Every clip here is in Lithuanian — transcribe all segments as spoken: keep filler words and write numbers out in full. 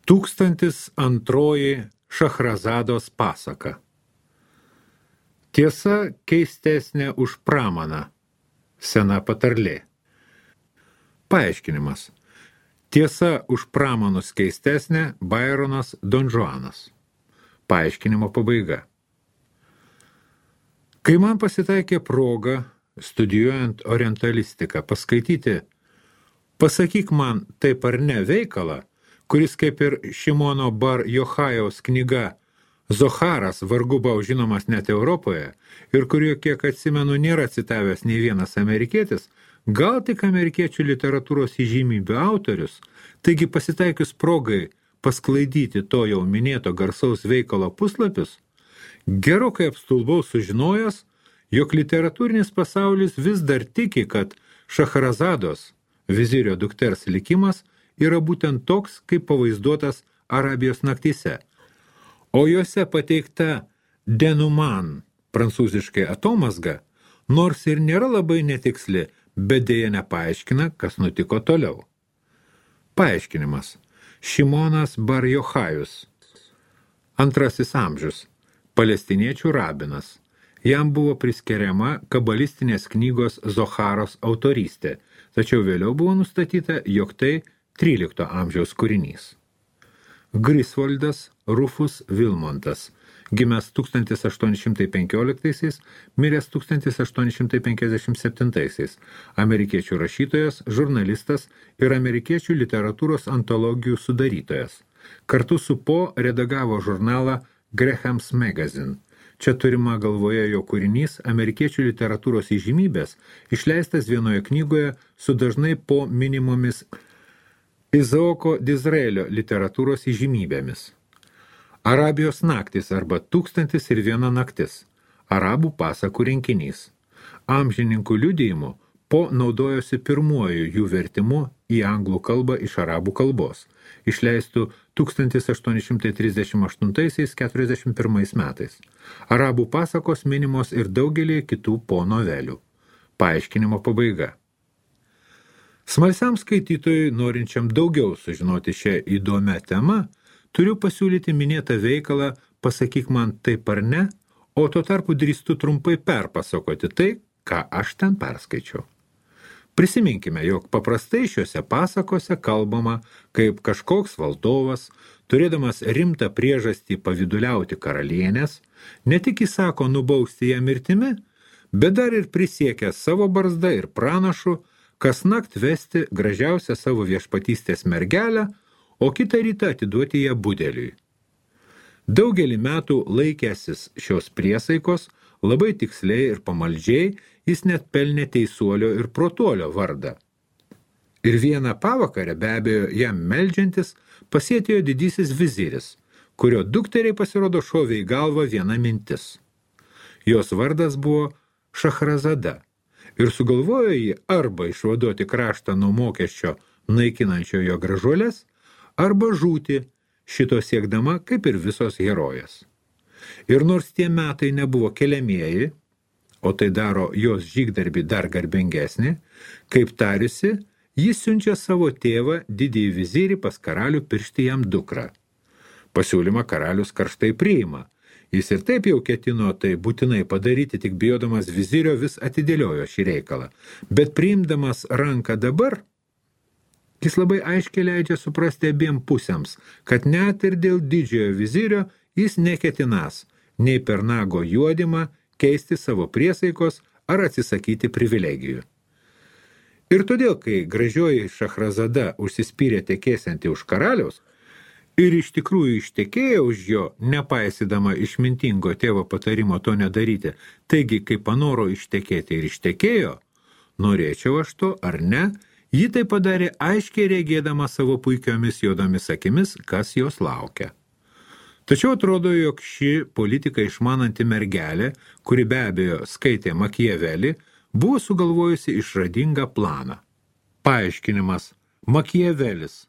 Tūkstantis antroji Šachrazados pasaka. Tiesa keistesnė už pramaną. Sena patarlė. Paaiškinimas. Tiesa už pramanus keistesnė Baironas Don Juanas. Paaiškinimo pabaiga. Kai man pasitaikė proga, studijuojant orientalistiką, paskaityti Pasakyk man taip ar ne veikalą, kuris kaip ir Šimono bar Jochajaus knyga Zoharas vargu bau žinomas net Europoje ir kurio, kiek atsimenu, nėra citavęs nei vienas amerikietis, gal tik amerikiečių literatūros įžymybių autorius, taigi pasitaikius progai pasklaidyti to jau minėto garsaus veikalo puslapius, gerokai apstulbau sužinojęs, jog literatūrinis pasaulis vis dar tiki, kad Šachrazados, vizirio dukters likimas, yra būtent toks, kaip pavaizduotas Arabijos naktyse, o juose pateikta denuman, prancūziškai atomazga, nors ir nėra labai netiksli, bet dėja nepaaiškina, kas nutiko toliau. Paaiškinimas. Šimonas bar Jochajus, antrasis amžius, palestiniečių rabinas. Jam buvo priskiriama kabalistinės knygos Zoharos autorystė, tačiau vėliau buvo nustatyta, jog tai trylikto amžiaus kūrinys. Grisvoldas Rufus Vilmontas, gimęs tūkstantis aštuoni šimtai penkioliktaisiais, miręs tūkstantis aštuoni šimtai penkiasdešimt septintaisiais, amerikiečių rašytojas, žurnalistas ir amerikiečių literatūros antologijų sudarytojas. Kartu su Po redagavo žurnalą Graham's Magazine. Čia turima galvoje jo kūrinys amerikiečių literatūros įžymybės, išleistas vienoje knygoje su dažnai Po minimomis Izaoko Dizraelio literatūros įžymybėmis. Arabijos naktis arba Tūkstantis ir viena naktis. Arabų pasakų rinkinys. Amžininkų liudijimu Po naudojosi pirmuoju jų vertimu į anglų kalbą iš arabų kalbos, išleistų tūkstantis aštuoni šimtai trisdešimt aštuntaisiais - keturiasdešimt pirmais metais. Arabų pasakos minimos ir daugelį kitų Po novelių. Paaiškinimo pabaiga. Smalsiam skaitytojui, norinčiam daugiau sužinoti šią įdomią temą, turiu pasiūlyti minėtą veikalą Pasakyk man taip ar ne, o tuo tarpu drįstu trumpai perpasakoti tai, ką aš ten perskaičiau. Prisiminkime, jog paprastai šiuose pasakose kalbama, kaip kažkoks valdovas, turėdamas rimtą priežastį paviduliauti karalienės, ne tik įsako nubausti ją mirtimi, bet dar ir prisiekia savo barzdą ir pranašu, kas nakt vesti gražiausią savo viešpatystės mergelę, o kitą rytą atiduoti ją budeliui. Daugelį metų laikęsis šios priesaikos, labai tiksliai ir pamaldžiai, jis net pelnė teisuolio ir protuolio vardą. Ir vieną pavakarę, be abejo, jam meldžiantis, pasėtėjo didysis viziris, kurio dukteriai pasirodo šovė į galvą viena mintis. Jos vardas buvo Šachrazada ir sugalvojo jį arba išvaduoti kraštą nuo mokesčio naikinančio jo gražuolės, arba žūti, šito siekdama kaip ir visos herojės. Ir nors tie metai nebuvo keliamieji, o tai daro jos žygdarbį dar garbingesnį, kaip tariusi, jis siunčia savo tėvą, didįjį vizirį, pas karalių piršti jam dukrą. Pasiūlymą karalius karštai priima. Jis ir taip jau ketino tai būtinai padaryti, tik bijodamas vizirio vis atidėliojo šį reikalą. Bet priimdamas ranką dabar, jis labai aiškiai leidžia suprasti abiem pusėms, kad net ir dėl didžiojo vizirio jis neketinas nei per nago juodimą keisti savo priesaikos ar atsisakyti privilegijų. Ir todėl, kai gražioji Šachrazada užsispyrė tekėsianti už karaliaus ir iš tikrųjų ištekėjo už jo, nepaisydama išmintingo tėvo patarimo to nedaryti, taigi, kai panoro ištekėti ir ištekėjo, norėčiau aš to ar ne, ji tai padarė aiškiai regėdama savo puikiomis juodomis akimis, kas jos laukia. Tačiau atrodo, jog ši politika išmananti mergelė, kuri be abejo skaitė Makiavelį, buvo sugalvojusi išradingą planą. Paaiškinimas. Makiavelis.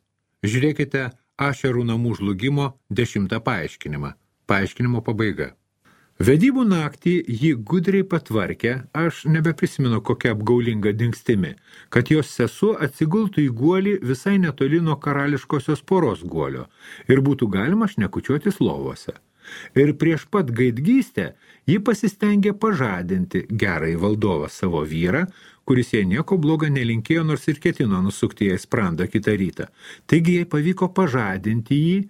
Žiūrėkite Ašerų namų žlugimo dešimtą paaiškinimą. Paaiškinimo pabaiga. Vedybų naktį jį gudriai patvarkė, aš nebeprisimenu kokia apgaulinga dingstimi, kad jos sesuo atsigultų į guolį visai netoli nuo karališkosios poros guolio ir būtų galima šnekučiuotis lovose. Ir prieš pat gaidgystę ji pasistengė pažadinti gerąjį valdovą savo vyrą, kuris jai nieko blogo nelinkėjo, nors ir ketino nusukti jai sprandą kitą rytą. Taigi jai pavyko pažadinti jį,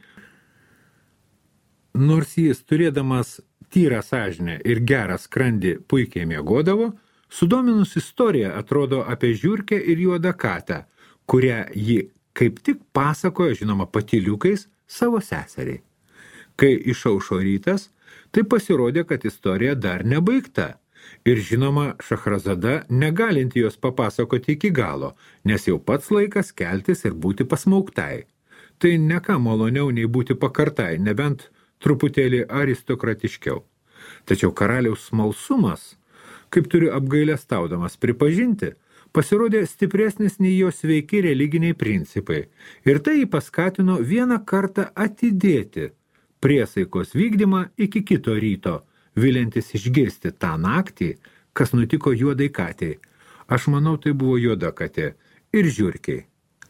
nors jis, turėdamas tyrą sąžinę ir gerą skrandį, puikiai miegodavo, sudominus istorija atrodo apie žiurkę ir juodą katę, kurią ji kaip tik pasakojo, žinoma, patyliukais savo seseriai. Kai išaušo rytas, tai pasirodė, kad istorija dar nebaigta. Ir žinoma, Šahrazada negalinti jos papasakoti iki galo, nes jau pats laikas keltis ir būti pasmauktai. Tai ne ką maloniau nei būti pakartai, nebent truputėlį aristokratiškiau. Tačiau karaliaus smalsumas, kaip turiu apgailestaudamas pripažinti, pasirodė stipresnis nei jo sveiki religiniai principai. Ir tai jį paskatino vieną kartą atidėti priesaikos vykdymą iki kito ryto, viliantis išgirsti tą naktį, kas nutiko juodai katei. Aš manau, tai buvo juoda katė ir žiurkiai.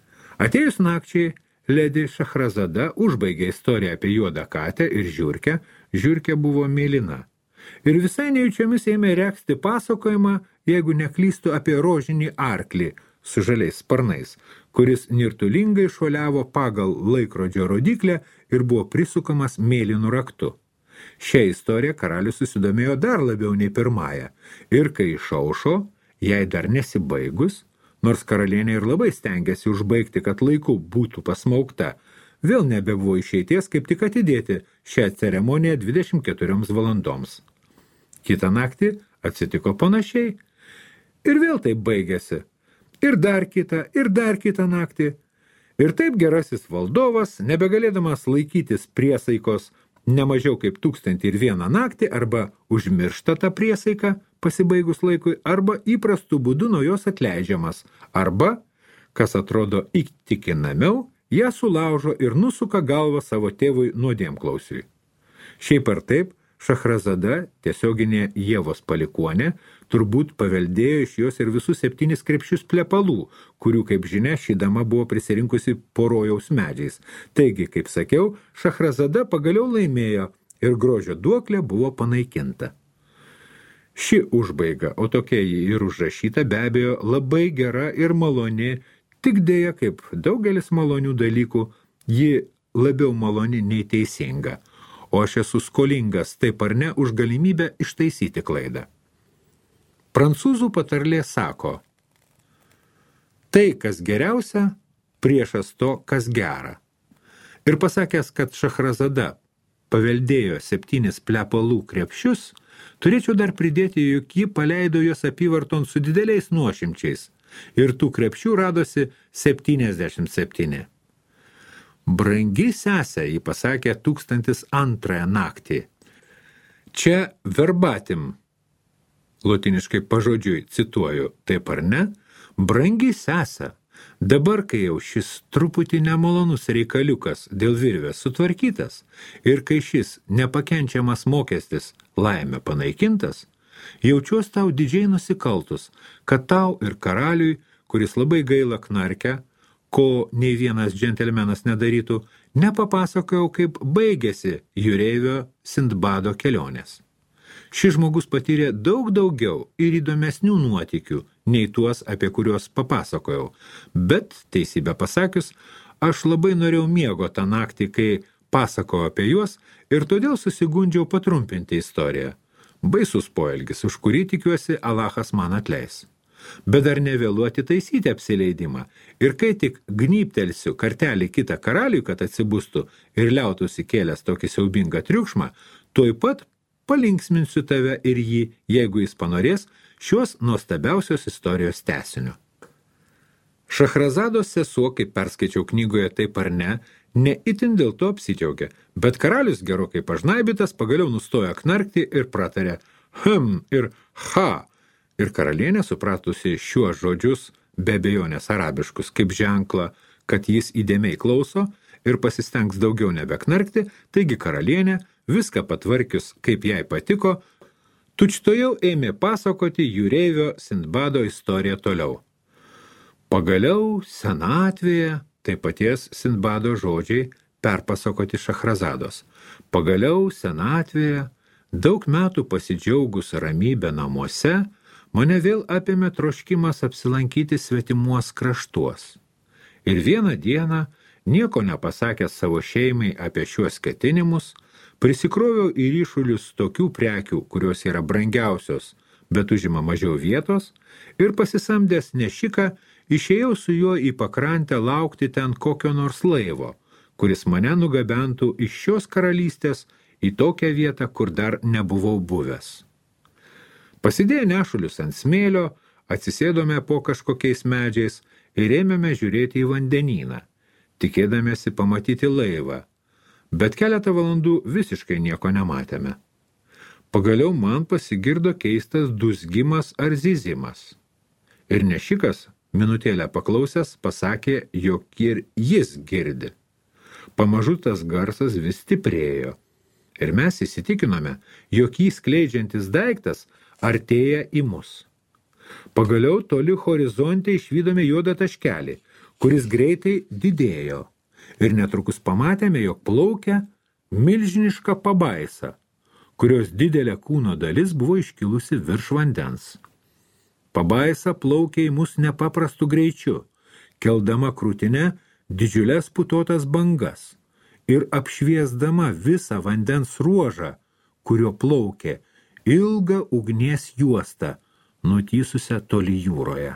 Atėjus nakčiai, Ledi Šahrazada užbaigė istoriją apie juodą katę ir žiurkę, žiurkė buvo mėlyna. Ir visai nejučiomis ėmė reksti pasakojimą, jeigu neklystų apie rožinį arklį su žaliais sparnais, kuris nirtulingai šuoliavo pagal laikrodžio rodiklę ir buvo prisukamas mėlynu raktu. Šią istoriją karalius susidomėjo dar labiau nei pirmąją, ir kai išaušo, jai dar nesibaigus, nors karalienė ir labai stengėsi užbaigti, kad laiku būtų pasmaukta, vėl nebebuvo išeities, kaip tik atidėti šią ceremoniją dvidešimt keturioms valandoms. Kitą naktį atsitiko panašiai, ir vėl taip baigėsi. Ir dar kitą, ir dar kitą naktį. Ir taip gerasis valdovas, nebegalėdamas laikytis priesaikos nemažiau kaip tūkstantį ir vieną naktį, arba užmiršta tą priesaiką pasibaigus laikui, arba įprastų būdų nuo jos atleidžiamas, arba, kas atrodo įtikinamiau, ją sulaužo ir nusuka galvą savo tėvui nuodėmklausiui. Šiaip ar taip, Šahrazada, tiesioginė Ievos palikuonė, turbūt paveldėjo iš jos ir visus septynis krepšius plepalų, kurių, kaip žinia, ši dama buvo prisirinkusi po rojaus medžiais. Taigi, kaip sakiau, Šahrazada pagaliau laimėjo ir grožio duoklė buvo panaikinta. Ši užbaiga, o tokia ji ir užrašyta, be abejo labai gera ir maloni, tik dėja, kaip daugelis malonių dalykų, ji labiau maloni nei teisinga. O aš esu skolingas, taip ar ne, už galimybę ištaisyti klaidą. Prancūzų patarlė sako, tai, kas geriausia, priešas to, kas gera. Ir pasakęs, kad Šahrazada paveldėjo septynis plepalų krepšius, turėčiau dar pridėti, jog ji paleido jos apyvarton su dideliais nuošimčiais, ir tų krepšių radosi septyniasdešimt septyni. Brangi sesė, jį pasakė tūkstantis antrąją naktį. Čia verbatim, lotiniškai pažodžiui cituoju, taip ar ne, brangi sesė, dabar, kai jau šis truputį nemalonus reikaliukas dėl virvės sutvarkytas ir kai šis nepakenčiamas mokestis laimė panaikintas, jaučiuos tau didžiai nusikaltus, kad tau ir karaliui, kuris labai gaila knarkę, ko nei vienas džentelmenas nedarytų, nepapasakojau, kaip baigėsi jūreivio Sindbado kelionės. Šis žmogus patyrė daug daugiau ir įdomesnių nuotykių, nei tuos, apie kuriuos papasakojau. Bet, teisybę pasakius, aš labai norėjau miego tą naktį, kai pasakojau apie juos, ir todėl susigundžiau patrumpinti istoriją. Baisus poelgis, už kurį tikiuosi Alachas man atleis. Bet dar nevėlu atitaisyti apsileidimą. Ir kai tik gnyptelsiu kartelį kitą karaliui, kad atsibustų ir liautųsi kėlęs tokį siaubingą triukšmą, tuoj pat palinksminsiu tave ir jį, jeigu jis panorės, šios nuostabiausios istorijos tęsiniu. Šahrazados sesuo, kaip perskaičiau knygoje taip ar ne, ne itin dėl to apsidžiaugė, bet karalius gerokai pažnaibytas pagaliau nustojo knarkti ir pratarė hm ir ha. Ir karalienė, supratusi šiuos žodžius, be abejonės arabiškus, kaip ženklą, kad jis įdėmiai klauso ir pasistengs daugiau nebeknarkti, taigi karalienė viską patvarkius, kaip jai patiko, tučtojau ėmė pasakoti jūreivio Sindbado istoriją toliau. Pagaliau senatvėje, tai paties Sindbado žodžiai perpasakoti Šachrazados. Pagaliau senatvėje, daug metų pasidžiaugus ramybę namuose, mane vėl apėmė troškimas apsilankyti svetimuos kraštuos. Ir vieną dieną, nieko nepasakęs savo šeimai apie šiuos ketinimus, prisikroviau į ryšulius tokių prekių, kurios yra brangiausios, bet užima mažiau vietos, ir pasisamdęs nešiką, išėjau su juo į pakrantę laukti ten kokio nors laivo, kuris mane nugabentų iš šios karalystės į tokią vietą, kur dar nebuvau buvęs. Pasidėję nešulius ant smėlio, atsisėdome po kažkokiais medžiais ir ėmėme žiūrėti į vandenyną, tikėdamiesi pamatyti laivą, bet keletą valandų visiškai nieko nematėme. Pagaliau man pasigirdo keistas dūzgimas ar zyzimas. Ir nešikas, minutėlę paklausęs, pasakė, jog ir jis girdi. Pamažu tas garsas vis stiprėjo. Ir mes įsitikinome, jog jį skleidžiantis daiktas artėja į mus. Pagaliau toli horizonte išvydome juodą taškelį, kuris greitai didėjo. Ir netrukus pamatėme, jog plaukia milžiniška pabaisa, kurios didelė kūno dalis buvo iškilusi virš vandens. Pabaisa plaukė į mus nepaprastu greičiu, keldama krūtinę didžiulės putotas bangas ir apšviesdama visą vandens ruožą, kurio plaukė ilgą ugnies juostą, nutysusią toli jūroje.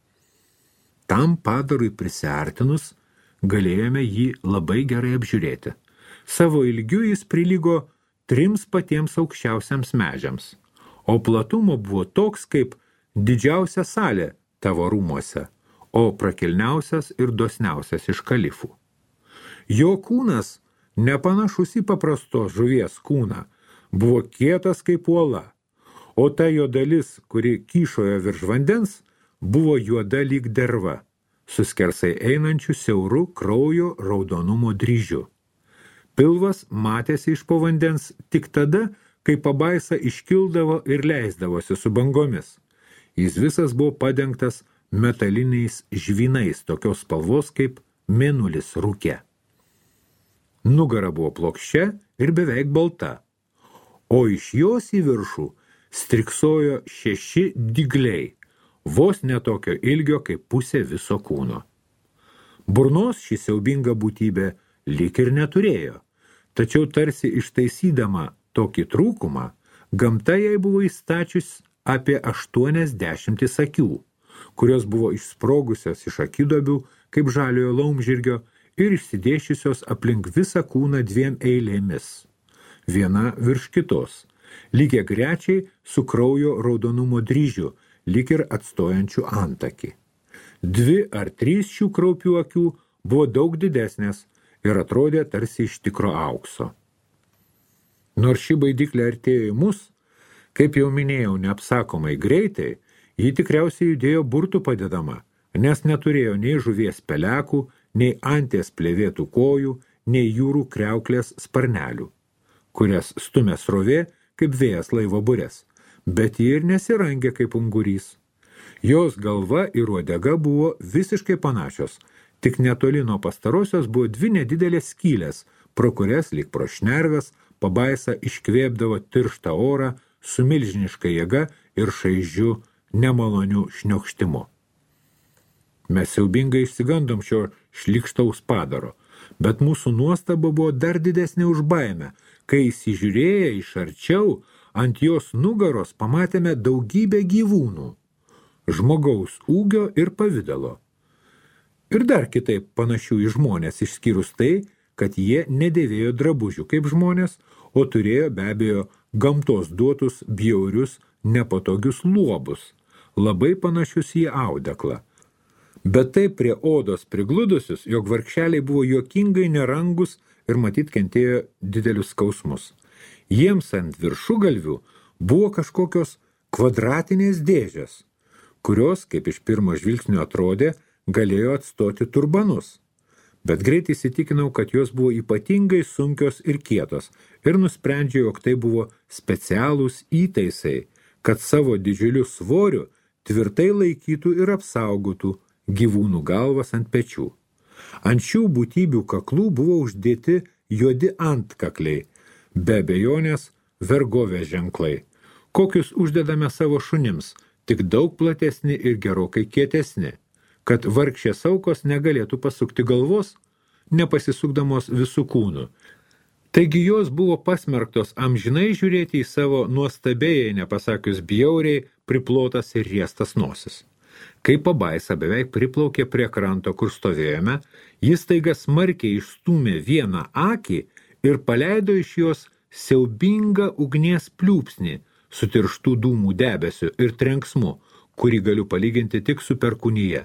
Tam padarui prisiartinus, galėjome jį labai gerai apžiūrėti. Savo ilgiu jis prilygo trims patiems aukščiausiams medžiams, o platumo buvo toks kaip didžiausia salė tavo rūmuose, o prakilniausias ir dosniausias iš kalifų. Jo kūnas, nepanašus į paprastos žuvies kūną, buvo kietas kaip uola, o ta jo dalis, kuri kyšojo virš vandens, buvo juoda lyg derva, su skersai einančiu siauru kraujo raudonumo dryžiu. Pilvas matėsi iš po vandens tik tada, kai pabaisa iškildavo ir leisdavosi su bangomis. Jis visas buvo padengtas metaliniais žvynais tokios spalvos kaip mėnulis rūke. Nugara buvo plokščia ir beveik balta, o iš jos į viršų striksojo šeši dygliai, vos netokio ilgio kaip pusė viso kūno. Burnos ši siaubinga būtybė lyg ir neturėjo, tačiau tarsi ištaisydama tokį trūkumą, gamta jai buvo įstačius apie aštuoniasdešimtis akių, kurios buvo išsprogusios iš akiduobių kaip žaliojo laumžirgio ir išsidėšiusios aplink visą kūną dviem eilėmis, viena virš kitos, lygiagrečiai su kraujo raudonumo dryžiu, lyg ir atstojančių antakį. Dvi ar trys šių kraupių akių buvo daug didesnės ir atrodė tarsi iš tikro aukso. Nors ši baidyklė artėjo į mus, kaip jau minėjau, neapsakomai greitai, ji tikriausiai judėjo burtų padedama, nes neturėjo nei žuvies pelekų, nei anties plėvėtų kojų, nei jūrų kriauklės sparnelių, kurias stumė srovė kaip vėjas laivo burės, bet ji ir nesirangė kaip ungurys. Jos galva ir uodega buvo visiškai panašios, tik netoli nuo pastarosios buvo dvi nedidelės skylės, pro kurias lyg pro šnerves pabaisa iškvėpdavo tirštą orą su milžiniška jėga ir šaižiu nemaloniu šniokštimu. Mes siaubingai išsigandom šio šlikštaus padaro, bet mūsų nuostaba buvo dar didesnė už baimę, kai įsižiūrėję iš arčiau, ant jos nugaros pamatėme daugybę gyvūnų, žmogaus ūgio ir pavidalo. Ir dar kitaip panašių į žmonės, išskyrus tai, kad jie nedėvėjo drabužių kaip žmonės, o turėjo be abejo gamtos duotus bjaurius, nepatogius luobus, labai panašius į audeklą. Bet taip prie odos prigludusius, jog vargšeliai buvo juokingai nerangus ir matyt kentėjo didelius skausmus. Jiems ant viršugalvių buvo kažkokios kvadratinės dėžės, kurios, kaip iš pirmo žvilgsnio atrodė, galėjo atstoti turbanus. bet greit įsitikinau, kad jos buvo ypatingai sunkios ir kietos ir nusprendžiau, jog tai buvo specialūs įtaisai, kad savo didžiuliu svoriu tvirtai laikytų ir apsaugotų gyvūnų galvas ant pečių. Ant šių būtybių kaklų buvo uždėti juodi antkakliai, be abejonės vergovės ženklai, kokius uždedame savo šunims, tik daug platesni ir gerokai kietesni, kad vargšės aukos negalėtų pasukti galvos, nepasisukdamos visų kūnų. Taigi jos buvo pasmerktos amžinai žiūrėti į savo nuostabėjai, nepasakius bjauriai, priplotas ir riestas nosis. Kai pabaisa beveik priplaukė prie kranto, kur stovėjome, jis taiga smarkiai išstūmė vieną akį ir paleido iš jos siaubingą ugnies pliūpsnį su tirštų dūmų debesiu ir trenksmu, kurį galiu palyginti tik su perkūnyje.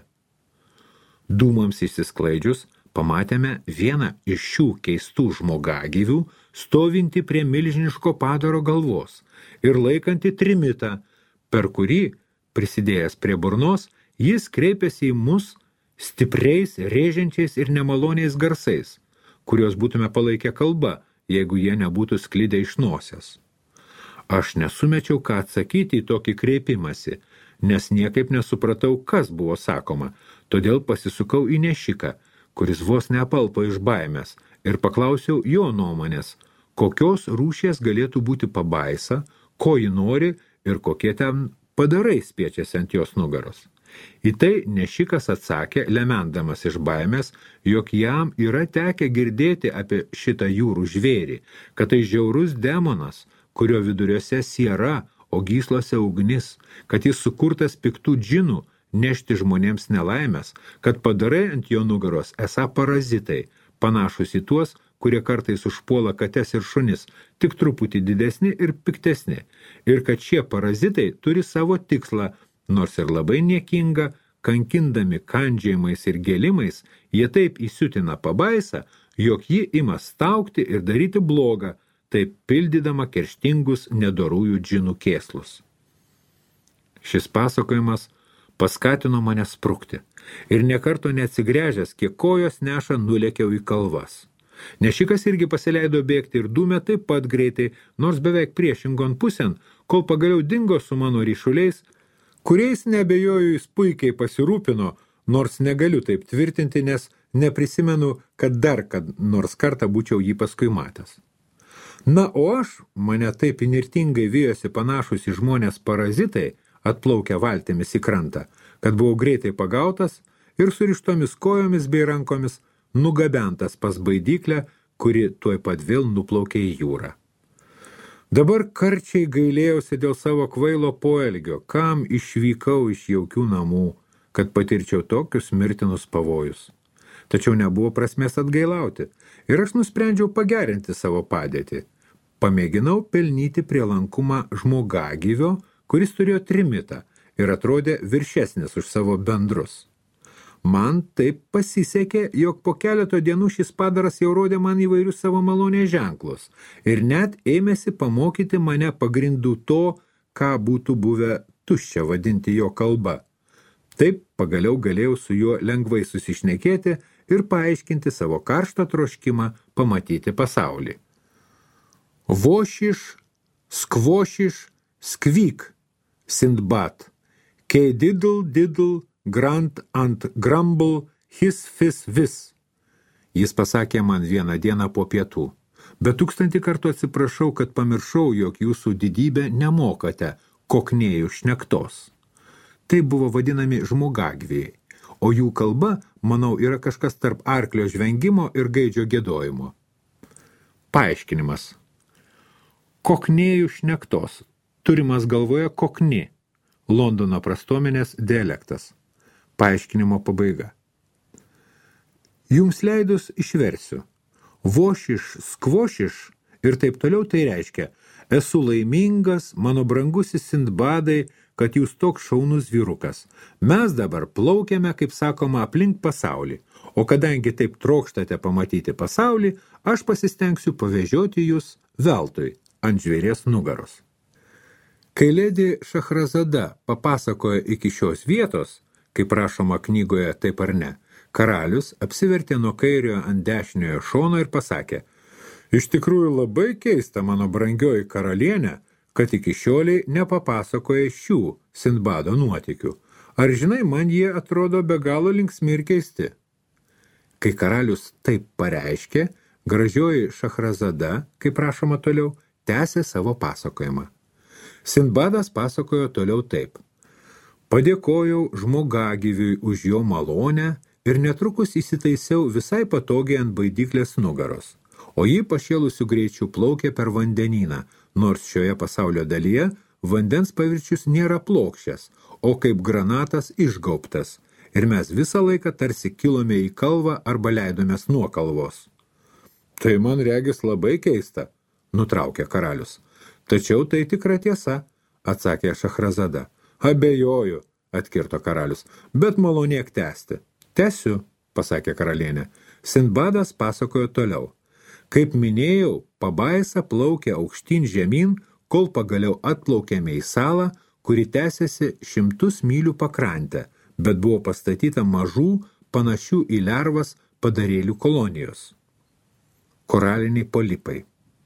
Dūmams išsisklaidžius, pamatėme vieną iš šių keistų žmogagyvių, stovinti prie milžiniško padaro galvos ir laikanti trimitą, per kurį, prisidėjęs prie burnos, jis kreipėsi į mus stipriais, rėžiančiais ir nemaloniais garsais, kurios būtume palaikę kalba, jeigu jie nebūtų sklidę iš nosies. Aš nesumečiau, ką atsakyti į tokį kreipimąsi, nes niekaip nesupratau, kas buvo sakoma, todėl pasisukau į nešiką, kuris vos neapalpo iš baimės, ir paklausiau jo nuomonės, kokios rūšies galėtų būti pabaisa, ko ji nori ir kokie ten padarai spiečiasi ant jos nugaros. Į tai nešikas atsakė, lemendamas iš baimės, jog jam yra tekę girdėti apie šitą jūrų žvėrį, kad tai žiaurus demonas, kurio viduriuose siera, o gyslose ugnis, kad jis sukurtas piktų džinų nešti žmonėms nelaimės, kad padarai ant jo nugaros esą parazitai, panašus į tuos, kurie kartais užpuola kates ir šunis, tik truputį didesni ir piktesni, ir kad šie parazitai turi savo tikslą, nors ir labai niekinga, kankindami kandžiojimais ir gelimais, jie taip įsiutina pabaisą, jog ji ima staugti ir daryti blogą, taip pildydama kerštingus nedorųjų džinų kėslus. Šis pasakojimas paskatino mane sprukti, ir nekarto neatsigręžęs, kiek kojos neša, nulėkiau į kalvas. Nešikas irgi pasileido bėgti ir dūmė taip pat greitai, nors beveik priešingon pusėn, kol pagaliau dingo su mano ryšuliais, kuriais neabejoju jis puikiai pasirūpino, nors negaliu taip tvirtinti, nes neprisimenu, kad dar kad nors kartą būčiau jį paskui matęs. Na, o aš, mane taip inirtingai vijosi panašus į žmonės parazitai, atplaukę valtimis į krantą, kad buvau greitai pagautas ir surištomis kojomis bei rankomis nugabentas pas baidyklę, kuri tuoj pat vėl nuplaukė į jūrą. Dabar karčiai gailėjausi dėl savo kvailo poelgio, kam išvykau iš jaukių namų, kad patirčiau tokius mirtinus pavojus. Tačiau nebuvo prasmės atgailauti, ir aš nusprendžiau pagerinti savo padėtį. Pamėginau pelnyti prielankumą žmogagyvio, kuris turėjo trimitą ir atrodė viršesnis už savo bendrus. Man taip pasisekė, jog po keleto dienų šis padaras jau rodė man įvairius savo malonės ženklus ir net ėmėsi pamokyti mane pagrindų to, ką būtų buvę tuščia vadinti jo kalba. Taip pagaliau galėjau su juo lengvai susišnekėti ir paaiškinti savo karštą troškimą pamatyti pasaulį. Vošiš, skvošiš, skvyk, Sindbad, kei didl, didl, grant ant grumble, his fis vis. Jis pasakė man vieną dieną po pietų, bet tūkstantį kartų atsiprašau, kad pamiršau, jog jūsų didybę nemokate koknėjų šnektos. Tai buvo vadinami žmogagviai, o jų kalba, manau, yra kažkas tarp arklio žvengimo ir gaidžio giedojimo. Paaiškinimas. Koknėjų šnektos, turimas galvoje kokni, Londono prastuomenės dialektas. Paaiškinimo pabaiga. Jums leidus išversiu. Vošiš, skvošiš ir taip toliau tai reiškia, esu laimingas, mano brangusis Sindbadai, kad jūs toks šaunus vyrukas. Mes dabar plaukiame, kaip sakoma, aplink pasaulį, o kadangi taip trokštate pamatyti pasaulį, aš pasistengsiu pavežioti jūs veltui ant žvėries nugaros. Kai ledi Šahrazada papasakoja iki šios vietos, kaip rašoma knygoje taip ar ne, Karalius apsivertė nuo kairiojo ant dešiniojo šono ir pasakė, iš tikrųjų labai keista, mano brangioji karalienė, kad iki šioliai nepapasakoja šių Sindbado nuotykių. Ar žinai, man jie atrodo be galo linksmi ir keisti. Kai karalius taip pareiškė, gražioji Šahrazada, kaip prašoma toliau, tęsė savo pasakojimą. Sindbadas pasakojo toliau taip. Padėkojau žmogagyviui už jo malonę ir netrukus įsitaisiau visai patogiai ant baidyklės nugaros, o jį pašėlusių greičių plaukė per vandenyną, nors šioje pasaulio dalyje vandens pavirčius nėra plokščias, o kaip granatas išgaubtas, ir mes visą laiką tarsi kilome į kalvą arba leidomės nuo kalvos. Tai man regis labai keista, nutraukė karalius. Tačiau tai tikra tiesa, atsakė Šahrazada. Abejoju, atkirto karalius, bet malonėk tęsti. Tęsiu, pasakė karalienė. Sindbadas pasakojo toliau. Kaip minėjau, pabaisa plaukė aukštyn žemyn, kol pagaliau atplaukėme į salą, kuri tęsiasi šimtus mylių pakrantę, bet buvo pastatyta mažų, panašių į lervas padarėlių kolonijos. Koraliniai polipai.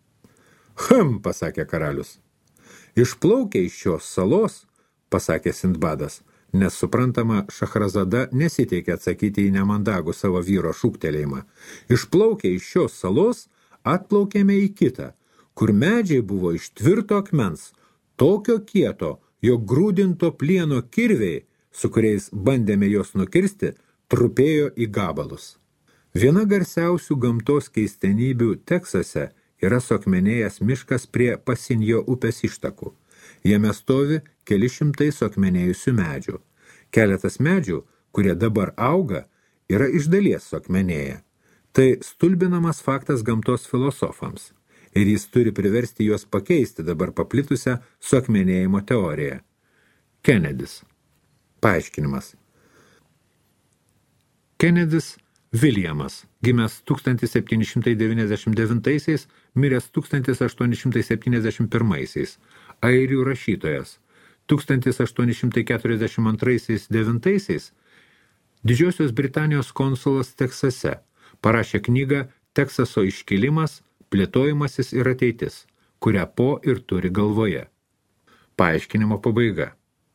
Hm, pasakė karalius. Išplaukė iš šios salos, pasakė Sindbadas, nes suprantama, Šahrazada nesiteikė atsakyti į nemandagų savo vyro šūktelėjimą. Išplaukė iš šios salos, atplaukėme į kitą, kur medžiai buvo iš tvirto akmens, tokio kieto, jog grūdinto plieno kirviai, su kuriais bandėme jos nukirsti, trupėjo į gabalus. Viena garsiausių gamtos keistenybių Teksase yra suakmenėjęs miškas prie Pasinjo upės ištakų. Jame stovi keli šimtai suakmenėjusių medžių. Keletas medžių, kurie dabar auga, yra iš dalies suakmenėję. Tai stulbinamas faktas gamtos filosofams, ir jis turi priversti juos pakeisti dabar paplitusią suakmenėjimo teoriją. Kennedys. Paaiškinimas. Kennedys Viljamas, gimęs tūkstantis septyni šimtai devyniasdešimt devintaisiais, miręs tūkstantis aštuoni šimtai septyniasdešimt pirmaisiais, airių rašytojas, tūkstantis aštuoni šimtai keturiasdešimt antraisiais devintaisiais, Didžiosios Britanijos konsulas Teksase, parašė knygą Teksaso iškilimas, plėtojimasis ir ateitis, kurią po ir turi galvoje. Paaiškinimo pabaiga.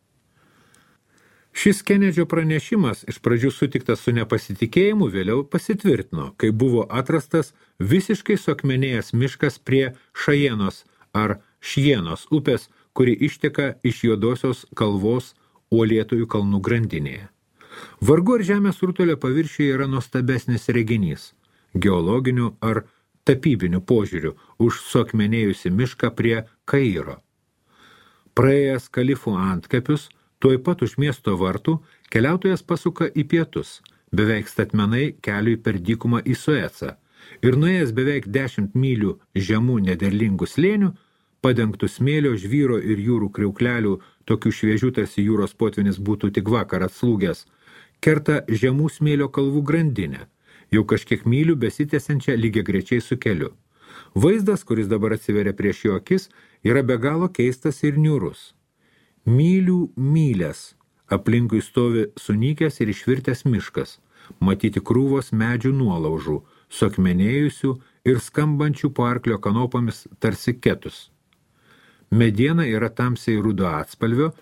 Šis Kenedžio pranešimas iš pradžių sutiktas su nepasitikėjimu, vėliau pasitvirtino, kai buvo atrastas visiškai suakmenėjęs miškas prie Šajenos ar Šienos upės, kuri išteka iš juodosios kalvos uolėtųjų kalnų grandinėje. Vargu ar žemės rutulio paviršiuje yra nuostabesnis reginys, geologiniu ar tapybiniu požiūriu už suakmenėjusi mišką prie Kairo. Praėjęs kalifų antkapius, tuoj pat už miesto vartų, keliautojas pasuka į pietus, beveik statmenai keliui per dykumą į Suecą, ir nuėjęs beveik dešimt mylių žemų nederlingų slėnių, padengtų smėlio, žvyro ir jūrų kriauklelių, tokių šviežių tarsi jūros potvinis būtų tik vakar atslūgęs, kerta žemų smėlio kalvų grandinę, jau kažkiek mylių besitęsiančią lygiagrečiai su keliu. Vaizdas, kuris dabar atsiveria prieš jo akis, yra be galo keistas ir niūrus. Mylių mylės, aplinkui stovi sunykęs ir išvirtęs miškas, matyti krūvos medžių nuolaužų, suakmenėjusių ir skambančių po arklio kanopomis tarsi ketus. Mediena yra tamsiai rudo atspalvio,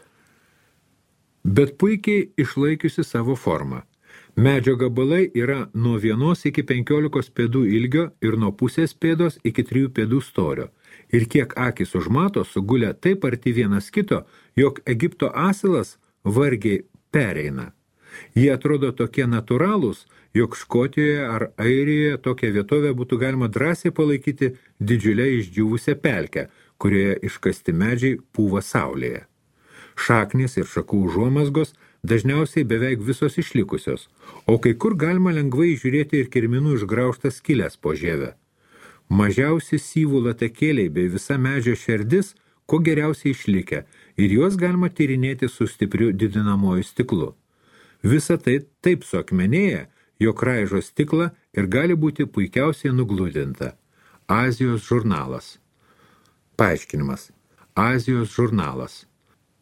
bet puikiai išlaikiusi savo formą. Medžio gabalai yra nuo vienos iki penkiolikos pėdų ilgio ir nuo pusės pėdos iki trijų pėdų storio. Ir kiek akis užmato, sugulę taip arti vienas kito, jog Egipto asilas vargiai pereina. Jie atrodo tokie natūralūs, jog Škotijoje ar Airijoje tokią vietovę būtų galima drąsiai palaikyti didžiulę išdžiūvusią pelkę, kurioje iškasti medžiai pūva saulėje. Šaknys ir šakų užuomazgos dažniausiai beveik visos išlikusios, o kai kur galima lengvai žiūrėti ir kirminų išgraužtas skylės po žievę. Mažiausi syvų latakėliai bei visa medžio šerdis, ko geriausiai išlikę, ir juos galima tyrinėti su stipriu didinamuoju stiklu. Visa tai taip suakmenėja, jog raižo stiklą ir gali būti puikiausiai nugludinta. Azijos žurnalas. Paaiškinimas. Azijos žurnalas.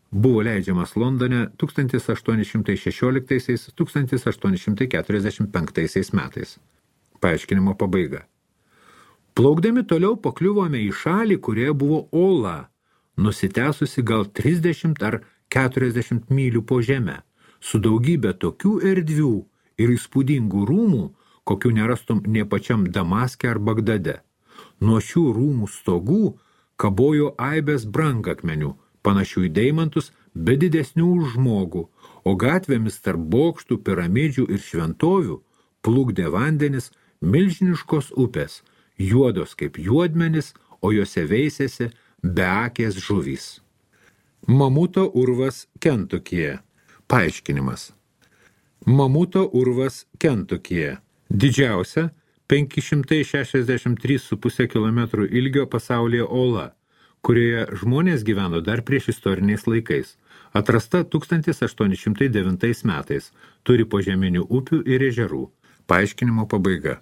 buvo leidžiamas Londone tūkstantis aštuoni šimtai šešioliktaisiais - tūkstantis aštuoni šimtai keturiasdešimt penktaisiais metais. Paaiškinimo pabaiga. Plaukdami toliau pakliuvome į šalį, kurioje buvo ola, nusitęsusi gal trisdešimt ar keturiasdešimt mylių po žemę, su daugybė tokių erdvių ir įspūdingų rūmų, kokių nerastum nie pačiam Damaske ar Bagdade. Nuo šių rūmų stogų kabojo aibės brangakmenių, panašių į deimantus, be didesnių už žmogų, o gatvėmis tarp bokštų, piramidžių ir šventovių plukdė vandenis milžiniškos upės, juodos kaip juodmenis, o jose veisėsi beakės žuvys. Mamuto urvas Kentukyje. Paaiškinimas. Mamuto urvas Kentukyje. Didžiausia penki šimtai šešiasdešimt trys su puse kilometrų ilgio pasaulyje ola, kurioje žmonės gyveno dar prieš istoriniais laikais. Atrasta tūkstantis aštuoni šimtai devintais metais, turi požeminių upių ir ežerų. Paaiškinimo pabaiga.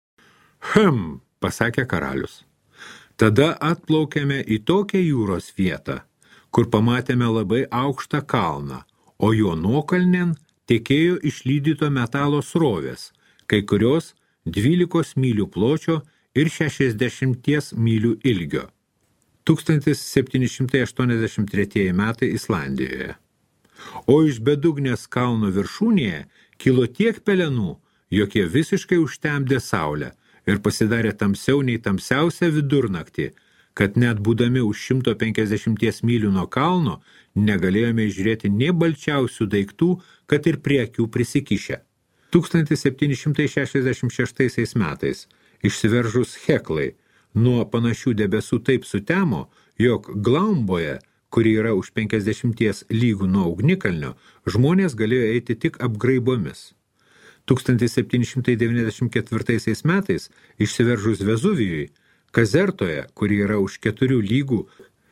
Hm, pasakė karalius. Tada atplaukėme į tokią jūros vietą, kur pamatėme labai aukštą kalną, o jo nuokalnėn tekėjo išlydyto metalo srovės, kai kurios dvylikos mylių pločio ir šešiasdešimties mylių ilgio. tūkstantis septyni šimtai aštuoniasdešimt tretieji metai Islandijoje. O iš bedugnės kalno viršūnėje kilo tiek pelenų, jog jie visiškai užtemdė saulę ir pasidarė tamsiau nei tamsiausia vidurnaktį, kad net būdami už šimto penkiasdešimties mylių nuo kalno negalėjome išžiūrėti nė balčiausių daiktų, kad ir prie akių prisikišę. tūkstantis septyni šimtai šešiasdešimt šeštaisiais metais išsiveržus Heklai nuo panašių debesų taip sutemo, jog Glaumboje, kuri yra už penkiasdešimties lygų nuo ugnikalnio, žmonės galėjo eiti tik apgraibomis. tūkstantis septyni šimtai devyniasdešimt ketvirtaisiais metais išsiveržus Vezuvijui, Kazertoje, kuri yra už keturių lygų,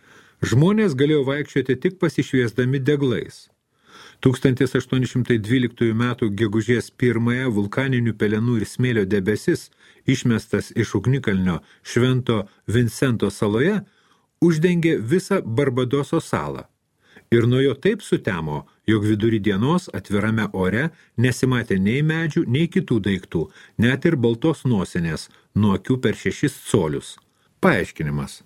žmonės galėjo vaikščioti tik pasišviesdami deglais. tūkstantis aštuoni šimtai dvyliktųjų metų gegužės pirmąją vulkaninių pelenų ir smėlio debesis, išmestas iš ugnikalnio Švento Vincento saloje, uždengė visą Barbadoso salą. Ir nuo jo taip sutemo, jog vidury dienos atvirame ore nesimatė nei medžių, nei kitų daiktų, net ir baltos nosinės, nuo akių per šešis colius. Paaiškinimas.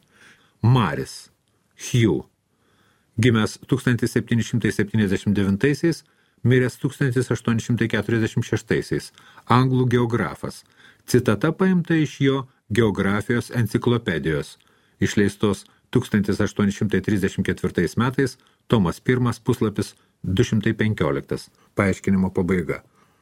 Maris. Hugh. Gimęs tūkstantis septyni šimtai septyniasdešimt devintaisiais, miręs tūkstantis aštuoni šimtai keturiasdešimt šeštaisiais, anglų geografas. Citata paimta iš jo geografijos enciklopedijos, išleistos tūkstantis aštuoni šimtai trisdešimt ketvirtais metais, tomas pirmas, puslapis du šimtai penkioliktas. Paaiškinimo pabaiga.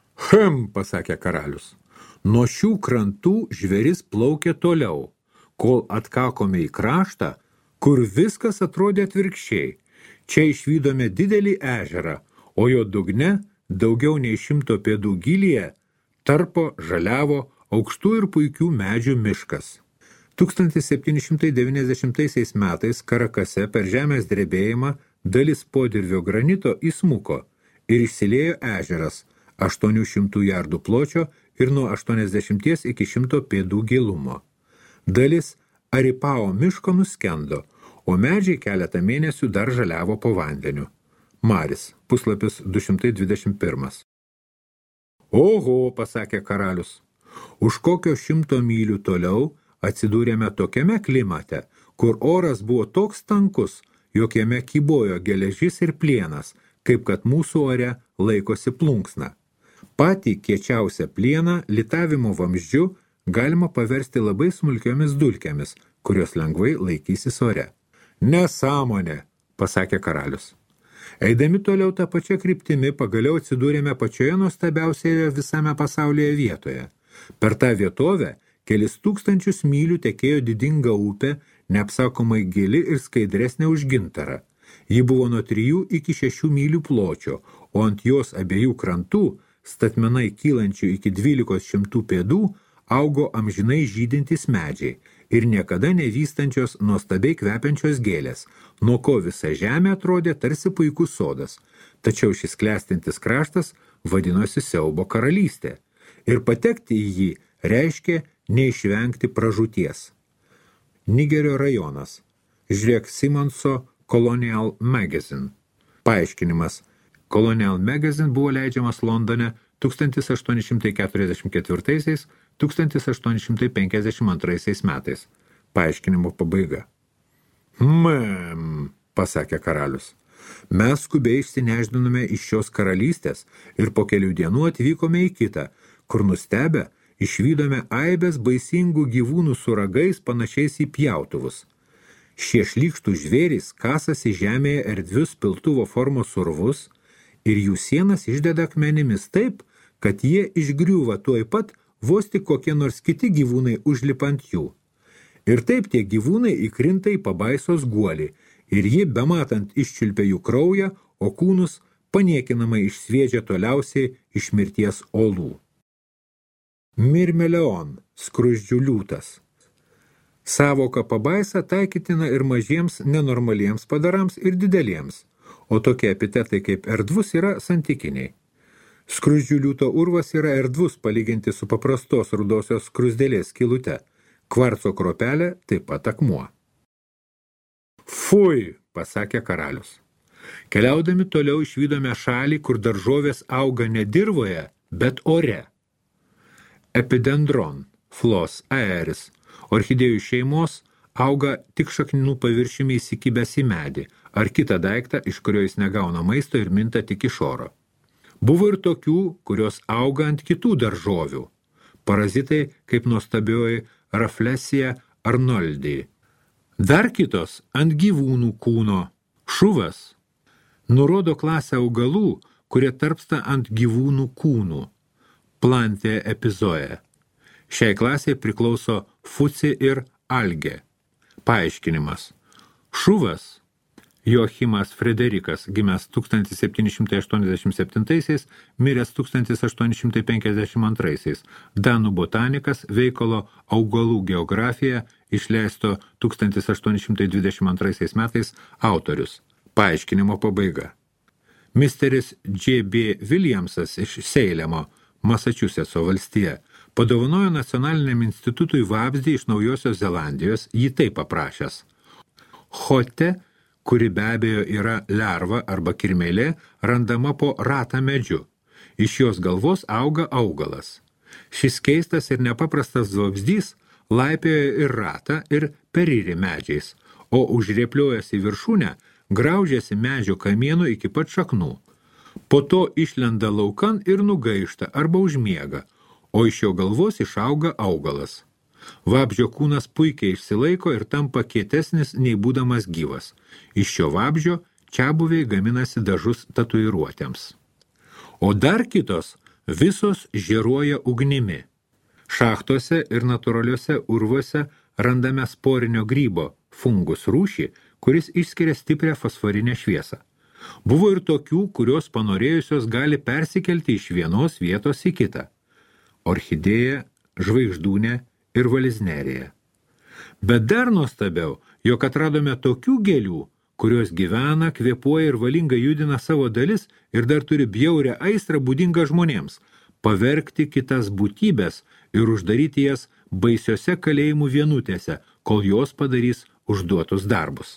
Hm, pasakė karalius. Nuo šių krantų žvėris plaukė toliau, kol atkakome į kraštą, kur viskas atrodė atvirkščiai. Čia išvydome didelį ežerą, o jo dugne, daugiau nei šimto pėdų gylyje, tarpo žaliavo aukštų ir puikių medžių miškas. tūkstantis septyni šimtai devyniasdešimtaisiais metais Karakase per žemės drebėjimą dalis podirvio granito įsmuko ir išsiliejo ežeras aštuonių šimtų jardų pločio ir nuo aštuoniasdešimties iki šimto pėdų gilumo. Dalis Aripao miško nuskendo, o medžiai keletą mėnesių dar žaliavo po vandeniu. Maris, puslapis du šimtai dvidešimt pirmas. Oho, pasakė karalius, už kokio šimto mylių toliau atsidūrėme tokiame klimate, kur oras buvo toks tankus, jog jame kybojo geležis ir plienas, kaip kad mūsų ore laikosi plunksna. Patį kiečiausią plieną litavimo vamzdžiu galima paversti labai smulkiomis dulkėmis, kurios lengvai laikysis ore. Nesąmonė, pasakė karalius. Eidami toliau tą pačią kryptimi, pagaliau atsidūrėme pačioje nuostabiausioje visame pasaulyje vietoje. Per tą vietovę kelis tūkstančius mylių tekėjo didinga upė, neapsakomai gili ir skaidresnė už gintarą. Ji buvo nuo trijų iki šešių mylių pločio, o ant jos abiejų krantų, statmenai kylančių iki dvylikos šimtų pėdų, augo amžinai žydintys medžiai ir niekada nevystančios nuostabiai kvepiančios gėlės, nuo ko visa žemė atrodė tarsi puikus sodas. Tačiau šis klestintis kraštas vadinosi siaubo karalystė ir patekti į jį reiškė neišvengti pražūties. Nigerio rajonas. Žiūrėk Simonso Colonial Magazine. Paaiškinimas. Colonial Magazine buvo leidžiamas Londone tūkstantis aštuoni šimtai keturiasdešimt ketvirtaisiais - tūkstantis aštuoni šimtai penkiasdešimt antraisiais metais. Paaiškinimo pabaiga. Mmm, pasakė karalius. Mes skubiai išsineždinome iš šios karalystės ir po kelių dienų atvykome į kitą, kur nustebę išvydome aibės baisingų gyvūnų su ragais panašiais į pjautuvus. Šie šlykštų žvėrys kasasi žemėje erdvius piltuvo formos urvus ir jų sienas išdeda akmenimis taip, kad jie išgriūva tuoj pat, vos tik kokie nors kiti gyvūnai užlipant jų. Ir taip tie gyvūnai įkrinta į pabaisos guolį, ir ji, bematant, iščiulpia jų kraują, o kūnus paniekinamai išsviedžia toliausiai iš mirties olų. Mirmeleon, skruzdžių liūtas. Sąvoka pabaisa taikytina ir mažiems nenormaliems padarams ir dideliems, o tokie epitetai kaip erdvus yra santykiniai. Skruzdžių liūto urvas yra erdvus palyginti su paprastos rudosios skruzdėlės skylute, kvarco kropelė taip pat akmuo. Fui, pasakė karalius. Keliaudami toliau išvydome šalį, kur daržovės auga ne dirvoje, bet ore. Epidendron, Flos aeris, orchidėjų šeimos, auga tik šakninų paviršiumi įsikibęs į medį ar kitą daiktą, iš kurio jis negauna maisto ir minta tik iš oro. Buvo ir tokių, kurios auga ant kitų daržovių. Parazitai kaip nuostabioji Rafflesia arnoldii. Dar kitos ant gyvūnų kūno. Šuvas nurodo klasę augalų, kurie tarpsta ant gyvūnų kūnų. Plantė epizoje. Šiai klasiai priklauso fuci ir algė. Paaiškinimas. Šuvas, Joachimas Frederikas, gimęs tūkstantis septyni šimtai aštuoniasdešimt septintaisiais, miręs tūkstantis aštuoni šimtai penkiasdešimt antraisiais, danų botanikas, veikalo Augalų geografija, išleisto tūkstantis aštuoni šimtai dvidešimt antraisiais metais autorius. Paaiškinimo pabaiga. Misteris J B Williamsas iš Seilemo, Masačusetso valstija, padovanojo Nacionaliniam institutui vabzdį iš Naujosios Zelandijos, jį taip paprašęs. Chote, kuri be abejo yra lerva arba kirmėlė, randama po ratą medžiu. Iš jos galvos auga augalas. Šis keistas ir nepaprastas vabzdys laipioja ir ratą, ir perirį medžiais, o užriepliojęs į viršūnę, graužiasi medžio kamienų iki pat šaknų. Po to išlenda laukan ir nugaišta arba užmiega, o iš jo galvos išauga augalas. Vabzdžio kūnas puikiai išsilaiko ir tampa kietesnis nei būdamas gyvas. Iš šio vabzdžio čiabuviai gaminasi dažus tatuiruotėms. O dar kitos visos žėruoja ugnimi. Šachtose ir natūraliuose urvuose randame sporinio grybo, fungus rūšį, kuris išskiria stiprią fosforinę šviesą. Buvo ir tokių, kurios panorėjusios gali persikelti iš vienos vietos į kitą. Orchidėja, žvaigždūnė ir valiznerija. Bet dar nuostabiau, jog atradome tokių gėlių, kurios gyvena, kvėpuoja ir valingai judina savo dalis ir dar turi bjaurią aistrą būdingą žmonėms, pavergti kitas būtybės ir uždaryti jas baisiose kalėjimų vienutėse, kol jos padarys užduotus darbus.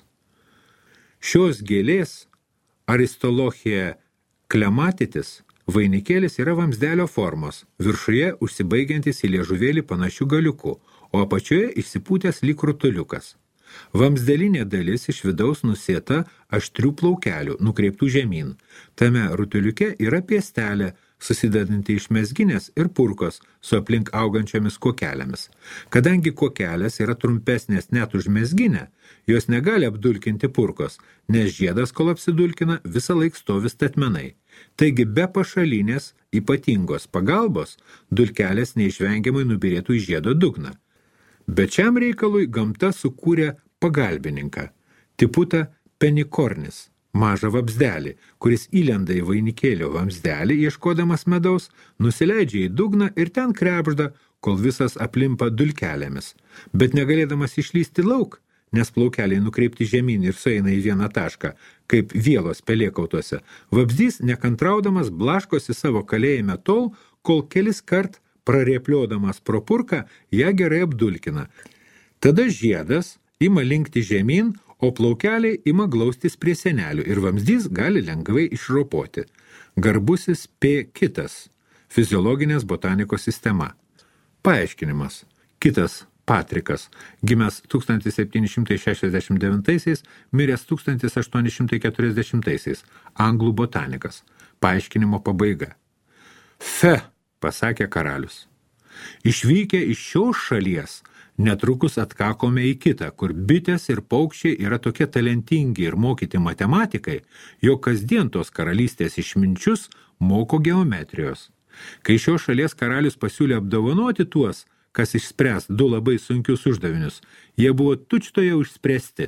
Šios gėlės, Aristolochija klematitis, vainikėlis yra vamsdelio formos, viršuje užsibaigiantis į liežuvėlį panašių galiukų, o apačioje išsipūtęs lyg rutuliukas. Vamsdelinė dalis iš vidaus nusėta aštrių plaukelių, nukreiptų žemyn. Tame rutuliuke yra piestelė, susidedanti iš mezginės ir purkos su aplink augančiomis kokelėmis. Kadangi kokelės yra trumpesnės net už mezginę, jos negali apdulkinti purkos, nes žiedas, kol apsidulkina, visą laik stovi statmenai. Taigi be pašalinės, ypatingos pagalbos, dulkelės neišvengiamai nubirėtų į žiedo dugną. Bet šiam reikalui gamta sukūrė pagalbininką, tiputą penikornis, mažą vabzdelį, kuris įlenda į vainikėlio vamsdelį, ieškodamas medaus, nusileidžia į dugną ir ten krebžda, kol visas aplimpa dulkelėmis. Bet negalėdamas išlysti lauk, nes plaukeliai nukreipti žemyn ir sueina į vieną tašką, kaip vielos pelėkautuose, vabzdys nekantraudamas blaškosi savo kalėjime tol, kol kelis kart prarėpliodamas pro purką ją gerai apdulkina. Tada žiedas ima linkti žemyn, o plaukeliai ima glaustis prie senelių ir vamzdys gali lengvai išropoti. Garbusis P. kitas – fiziologinės botanikos sistema. Paaiškinimas. Kitas Patrikas, gimęs tūkstantis septyni šimtai šešiasdešimt devintaisiais, miręs tūkstantis aštuoni šimtai keturiasdešimtaisiais, anglų botanikas. Paaiškinimo pabaiga. Fe, pasakė karalius. Išvykę iš šios šalies, netrukus atkakome į kitą, kur bitės ir paukščiai yra tokie talentingi ir mokyti matematikai, jog kasdien tos karalystės išminčius moko geometrijos. Kai šios šalies karalius pasiūlė apdovanoti tuos, kas išspręs du labai sunkius uždavinius, jie buvo tučtoje išspręsti.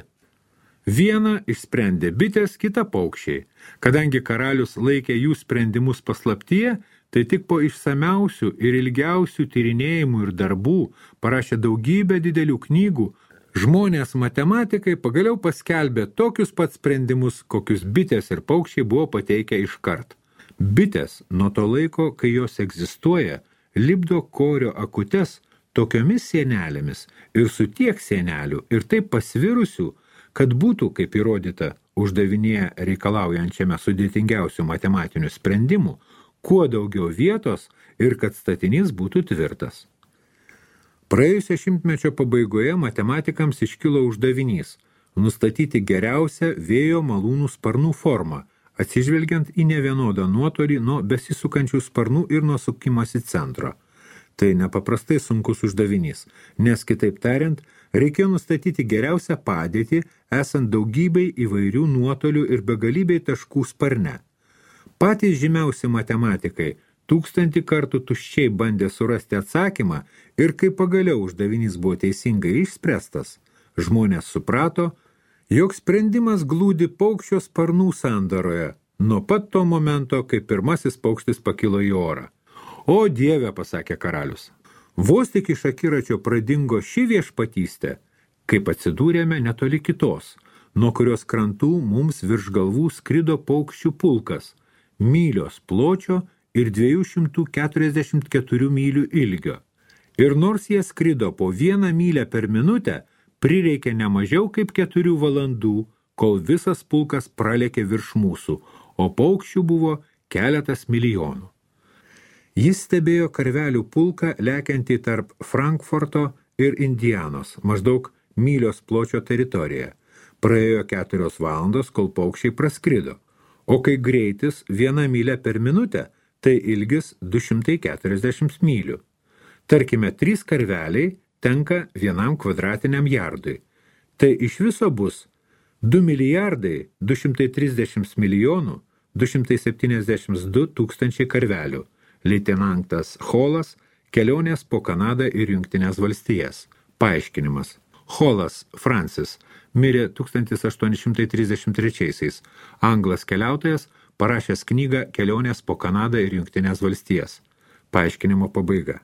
Vieną išsprendė bitės, kitą paukščiai. Kadangi karalius laikė jų sprendimus paslaptyje, tai tik po išsamiausių ir ilgiausių tyrinėjimų ir darbų parašė daugybę didelių knygų, žmonės matematikai pagaliau paskelbė tokius pat sprendimus, kokius bitės ir paukščiai buvo pateikę iškart. Bitės nuo to laiko, kai jos egzistuoja, lipdo korio akutes tokiomis sienelėmis ir su tiek sienelių ir taip pasvirusių, kad būtų, kaip įrodyta, uždavinėje reikalaujančiame sudėtingiausių matematinių sprendimų, kuo daugiau vietos ir kad statinys būtų tvirtas. Praėjusio šimtmečio pabaigoje matematikams iškilo uždavinys nustatyti geriausią vėjo malūnų sparnų formą, atsižvelgiant į nevienodą nuotolį nuo besisukančių sparnų ir nuo sukimosi centro. Tai nepaprastai sunkus uždavinys, nes kitaip tariant, reikėjo nustatyti geriausią padėtį, esant daugybei įvairių nuotolių ir begalybei taškų sparne. Patys žymiausi matematikai tūkstantį kartų tuščiai bandė surasti atsakymą ir kai pagaliau uždavinys buvo teisingai išspręstas, žmonės suprato, jog sprendimas glūdi paukščio sparnų sandaroje nuo pat to momento, kai pirmasis paukštis pakilo į orą. O Dieve, pasakė karalius, vos tik iš akiračio pradingo ši viešpatystė, kaip atsidūrėme netoli kitos, nuo kurios krantų mums virš galvų skrido paukščių pulkas, mylios pločio ir dviejų šimtų keturiasdešimt keturių mylių ilgio. Ir nors jie skrido po vieną mylę per minutę, prireikė ne mažiau kaip keturių valandų, kol visas pulkas pralėkė virš mūsų, o paukščių buvo keletas milijonų. Jis stebėjo karvelių pulką lekiantį tarp Frankfurto ir Indianos, maždaug mylios pločio teritoriją. Praėjo keturios valandos, kol paukščiai praskrido, o kai greitis viena mylė per minutę, tai ilgis du šimtai keturiasdešimt mylių. Tarkime, trys karveliai tenka vienam kvadratiniam jardui. Tai iš viso bus du milijardai du šimtai trisdešimt milijonų du šimtai septyniasdešimt du tūkstančiai karvelių. Leitenantas Holas, kelionės po Kanadą ir Jungtines valstijas. Paaiškinimas. Holas Francis mirė tūkstantis aštuoni šimtai trisdešimt trečiaisiais. Anglas keliautojas, parašęs knygą Kelionės po Kanadą ir Jungtines valstijas. Paaiškinimo pabaiga.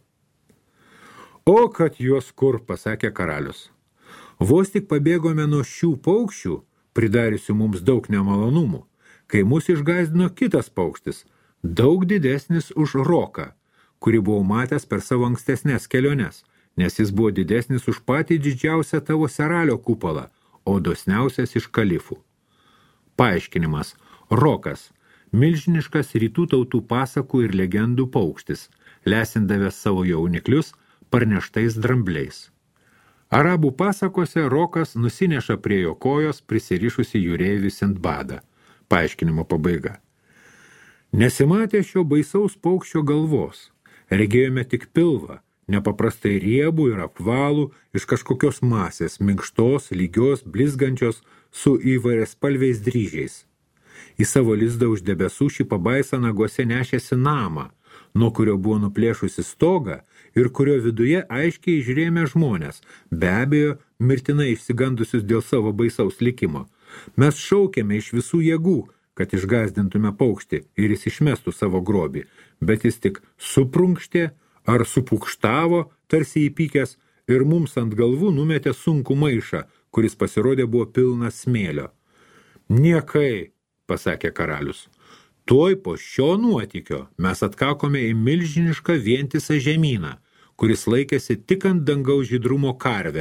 O, kad juos kur, pasakė karalius. Vos tik pabėgome nuo šių paukščių, pridariusių mums daug nemalonumų, kai mus išgąsdino kitas paukštis, daug didesnis už roką, kurį buvau matęs per savo ankstesnės keliones, nes jis buvo didesnis už patį didžiausią tavo seralio kupolą, o dosniausias iš kalifų. Paaiškinimas. Rokas. Milžiniškas rytų tautų pasakų ir legendų paukštis, lesindavęs savo jauniklius parneštais drambliais. Arabų pasakose rokas nusineša prie jo kojos prisirišusi jūreivį Sindbadą. Paaiškinimo pabaiga. Nesimatė šio baisaus paukščio galvos. Regėjome tik pilvą, nepaprastai riebų ir apvalų, iš kažkokios masės, minkštos, lygios, blizgančios, su įvairiaspalviais dryžiais. Į savo lizdą už debesų šį pabaisą naguose nešėsi namą, nuo kurio buvo nuplėšusi stogą ir kurio viduje aiškiai žiūrėjome žmonės, be abejo, mirtinai išsigandusius dėl savo baisaus likimo. Mes šaukėme iš visų jėgų, kad išgazdintume paukštį ir jis išmestų savo grobį, bet jis tik suprunkštė ar supukštavo, tarsi įpykęs, ir mums ant galvų numetė sunkų maišą, kuris pasirodė buvo pilnas smėlio. Niekai, pasakė karalius, tuoj po šio nuotykio mes atkakome į milžinišką vientisą žemyną, kuris laikėsi tik ant dangaus žydrumo karvės,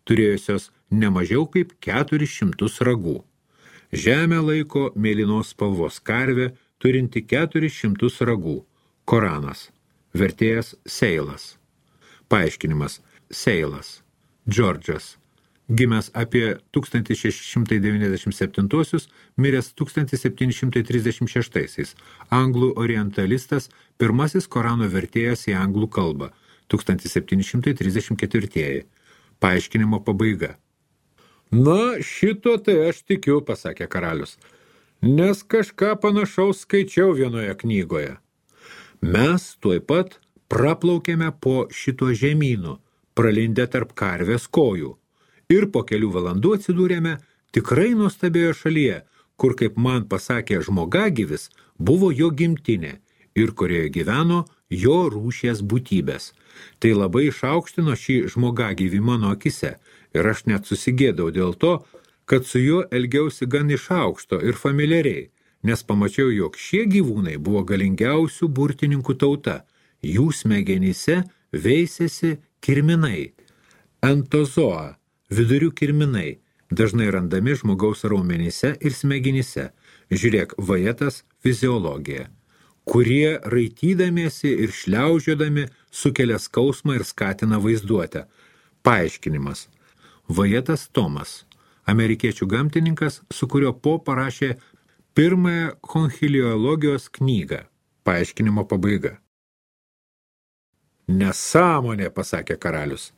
turėjusios ne mažiau kaip keturis šimtus ragų. Žemę laiko mėlynos spalvos karvė, turinti keturis šimtus ragų. Koranas. Vertėjas Seilas. Paaiškinimas. Seilas. Džordžas. Gimęs apie tūkstantis šeši šimtai devyniasdešimt septintuosius, miręs tūkstantis septyni šimtai trisdešimt šeštaisiais. Anglų orientalistas, pirmasis Korano vertėjas į anglų kalbą. tūkstantis septyni šimtai trisdešimt ketvirtieji. Paaiškinimo pabaiga. Na, šito tai aš tikiu, pasakė karalius, nes kažką panašaus skaičiau vienoje knygoje. Mes tuoj pat praplaukėme po šito žemynu, pralindę tarp karvės kojų, ir po kelių valandų atsidūrėme tikrai nuostabioje šalyje, kur, kaip man pasakė žmogagyvis, buvo jo gimtinė ir kurioje gyveno jo rūšies būtybės. Tai labai išaukštino šį žmogagyvį mano akise ir aš net susigėdau dėl to, kad su juo elgiausi gan iš aukšto ir familiariai, nes pamačiau, jog šie gyvūnai buvo galingiausių burtininkų tauta. Jų smegenyse veisėsi kirminai. Entozoa, vidurių kirminai, dažnai randami žmogaus raumenyse ir smegenyse. Žiūrėk, vajetas fiziologija, kurie raitydamiesi ir šliaužiodami sukelia skausmą ir skatina vaizduotę. Paaiškinimas. Vajetas Tomas, amerikiečių gamtininkas, su kurio po parašė pirmąją konchiliologijos knygą. Paaiškinimo pabaiga. Nesąmonė, pasakė karalius.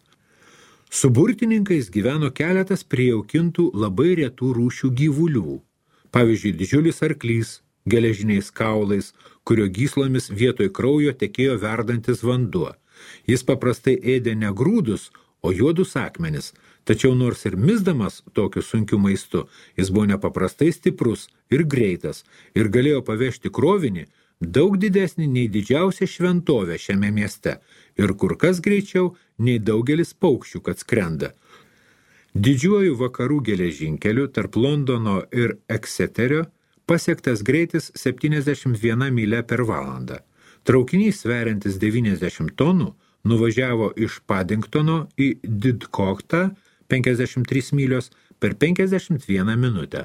Su burtininkais gyveno keletas prijaukintų labai retų rūšių gyvulių. Pavyzdžiui, didžiulis arklys, geležiniais kaulais, kurio gyslomis vietoj kraujo tekėjo verdantis vanduo. Jis paprastai ėdė ne grūdus, o juodus akmenis, tačiau nors ir misdamas tokiu sunkiu maistu, jis buvo nepaprastai stiprus ir greitas ir galėjo pavežti krovinį daug didesnį nei didžiausia šventovė šiame mieste ir kur kas greičiau nei daugelis paukščių, kad skrenda. Didžiuoju vakarų geležinkeliu tarp Londono ir Ekseterio pasiektas greitis septyniasdešimt viena mylia per valandą. Traukinys sveriantis devyniasdešimt tonų nuvažiavo iš Paddingtono į Didcoktą penkiasdešimt trys mylios per penkiasdešimt vieną minutę.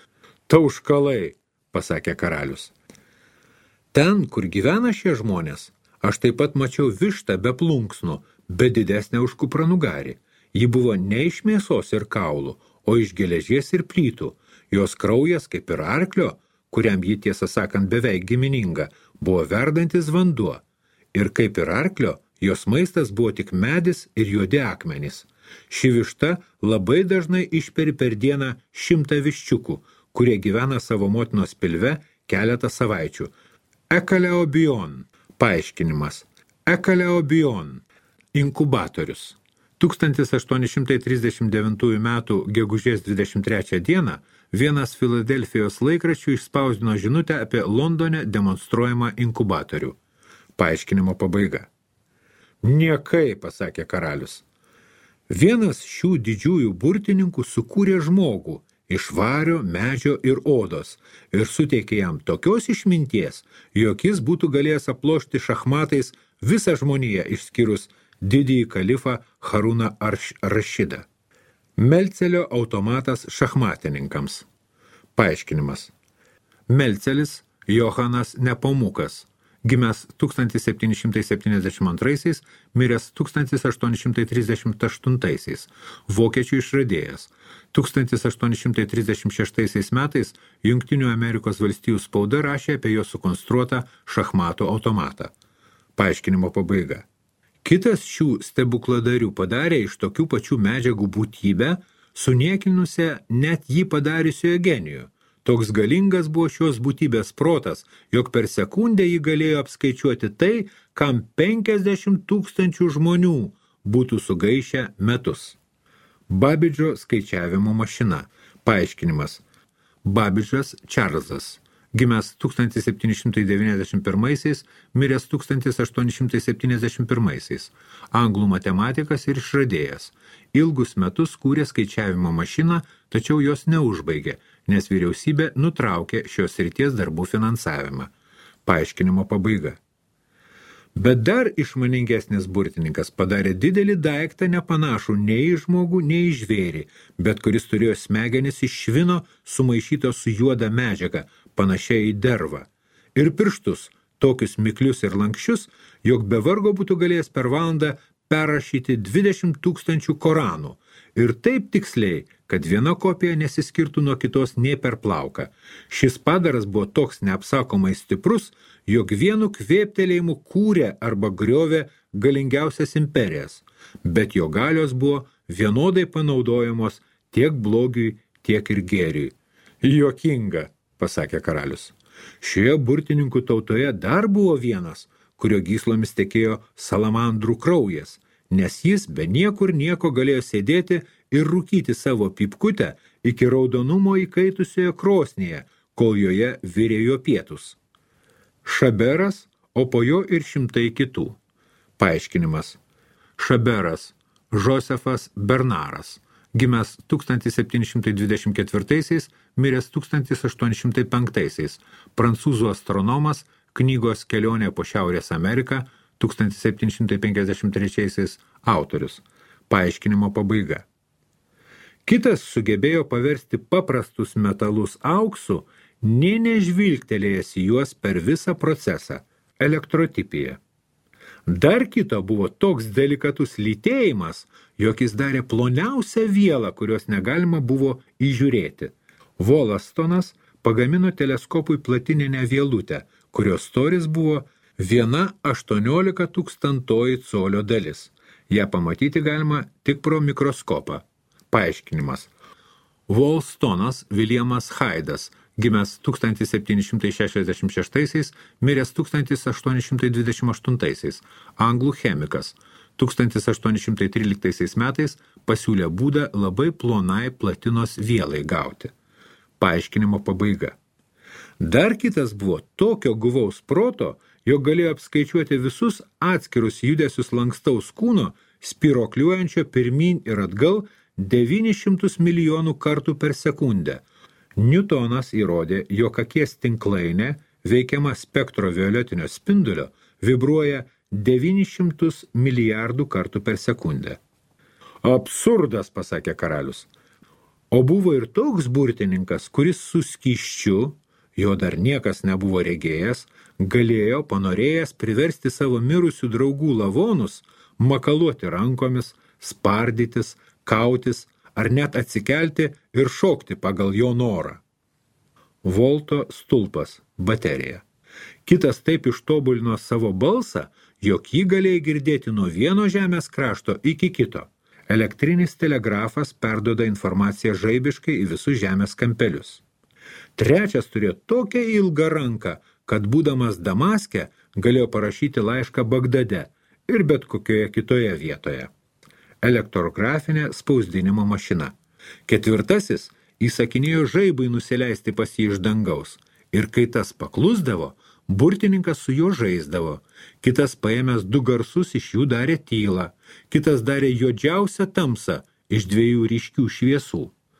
Tauškalai, pasakė karalius. Ten, kur gyvena šie žmonės, aš taip pat mačiau vištą be plunksnų, bet didesnę už kupranugarį. Ji buvo ne iš mėsos ir kaulų, o iš geležies ir plytų. Jos kraujas, kaip ir arklio, kuriam ji tiesą sakant beveik gimininga, buvo verdantis vanduo. Ir kaip ir arklio, jos maistas buvo tik medis ir juodi akmenys. Ši višta labai dažnai išperi per dieną šimtą viščiukų, kurie gyvena savo motinos pilve keletą savaičių. Ekaleobion. Paaiškinimas. Ekaleobion. Inkubatorius. tūkstantis aštuoni šimtai trisdešimt devintųjų metų gegužės dvidešimt trečią dieną vienas Filadelfijos laikraščių išspausdino žinutę apie Londone demonstruojamą inkubatorių. Paaiškinimo pabaiga. Niekai, pasakė karalius. Vienas šių didžiųjų burtininkų sukūrė žmogų iš vario, medžio ir odos ir suteikė jam tokios išminties, jog jis būtų galėjęs aplošti šachmatais visą žmoniją išskyrus didįjį kalifą Harūną Rašidą. Melcelio automatas šachmatininkams. Paaiškinimas. Melcelis Johanas Nepomukas, gimęs tūkstantis septyni šimtai septyniasdešimt antraisiais, miręs tūkstantis aštuoni šimtai trisdešimt aštuntaisiais, vokiečių išradėjas. tūkstantis aštuoni šimtai trisdešimt šeštaisiais metais Jungtinių Amerikos valstijų spauda rašė apie jo sukonstruotą šachmatų automatą. Paaiškinimo pabaiga. Kitas šių stebukladarių padarė iš tokių pačių medžiagų būtybę, suniekinusią net jį padariusiojo genijų. Toks galingas buvo šios būtybės protas, jog per sekundę jį galėjo apskaičiuoti tai, kam penkiasdešimt tūkstančių žmonių būtų sugaišę metus. Babidžo skaičiavimo mašina. Paaiškinimas. Babidžas Čarlzas, gimęs tūkstantis septyni šimtai devyniasdešimt pirmaisiais, miręs tūkstantis aštuoni šimtai septyniasdešimt pirmaisiais. Anglų matematikas ir išradėjas. Ilgus metus kūrė skaičiavimo mašiną, tačiau jos neužbaigė, nes vyriausybė nutraukė šios srities darbų finansavimą. Paaiškinimo pabaiga. Bet dar išmaningesnis burtininkas padarė didelį daiktą nepanašų nei į žmogų, nei į žvėrį, bet kuris turėjo smegenis iš švino sumaišyto su juoda medžiaga, panašiai į dervą. Ir pirštus, tokius miklius ir lankščius, jog be vargo būtų galėjęs per valandą perrašyti dvidešimt tūkstančių Koranų. Ir taip tiksliai, kad viena kopija nesiskirtų nuo kitos nei per plauką. Šis padaras buvo toks neapsakomai stiprus, jog vienu kvėptelėjimu kūrė arba griovė galingiausias imperijas, bet jo galios buvo vienodai panaudojamos tiek blogiui, tiek ir gėriui. Juokinga, pasakė karalius. Šioje burtininkų tautoje dar buvo vienas, kurio gyslomis tekėjo salamandrų kraujas, nes jis be niekur nieko galėjo sėdėti ir rūkyti savo pipkutę iki raudonumo įkaitusioje krosnėje, kol joje virė jo pietus. Šaberas, o po jo ir šimtai kitų. Paaiškinimas. Šaberas, Josefas Bernaras, gimęs tūkstantis septyni šimtai dvidešimt ketvirtaisiais, miręs tūkstantis aštuoni šimtai penktaisiais, prancūzų astronomas, knygos Kelionė po Šiaurės Ameriką, tūkstantis septyni šimtai penkiasdešimt trečiaisiais autorius. Paaiškinimo pabaiga. Kitas sugebėjo paversti paprastus metalus auksu, nė nežvilgtelėjęs į juos per visą procesą – elektrotipija. Dar kito buvo toks delikatus lytėjimas, jog jis darė ploniausią vielą, kurios negalima buvo įžiūrėti. Volastonas pagamino teleskopui platininę vielutę, kurios storis buvo viena aštuoniolika tūkstantoji colio dalis. Ją pamatyti galima tik pro mikroskopą. Paaiškinimas. Volstonas Viljamas Haidas, gimęs tūkstantis septyni šimtai šešiasdešimt šeštaisiais, miręs tūkstantis aštuoni šimtai dvidešimt aštuntaisiais, anglų chemikas, tūkstantis aštuoni šimtai tryliktaisiais metais pasiūlė būdą labai plonai platinos vielai gauti. Paaiškinimo pabaiga. Dar kitas buvo tokio guvaus proto, jog galėjo apskaičiuoti visus atskirus judesius lankstaus kūno, spirokliuojančio pirmyn ir atgal devynis šimtus milijonų kartų per sekundę. Newtonas įrodė, jog akies tinklainė, veikiama spektrovioletinio spindulio, vibruoja devynis šimtus milijardų kartų per sekundę. Absurdas, pasakė karalius. O buvo ir toks burtininkas, kuris su skysčiu, jo dar niekas nebuvo regėjęs, galėjo, panorėjęs, priversti savo mirusių draugų lavonus, makaluoti rankomis, spardytis, kautis ar net atsikelti ir šokti pagal jo norą. Volto stulpas, baterija. Kitas taip ištobulino savo balsą, jog jį galėjo girdėti nuo vieno žemės krašto iki kito. Elektrinis telegrafas perduoda informaciją žaibiškai į visus žemės kampelius. Trečias turėjo tokią ilgą ranką, kad būdamas Damaske galėjo parašyti laišką Bagdade ir bet kokioje kitoje vietoje. Elektrografinė spausdinimo mašina. Ketvirtasis įsakinėjo žaibui nusileisti pas jį iš dangaus. Ir kai tas paklusdavo, burtininkas su juo žaisdavo. Kitas paėmęs du garsus iš jų darė tylą. Kitas darė juodžiausią tamsą iš dviejų ryškių šviesų.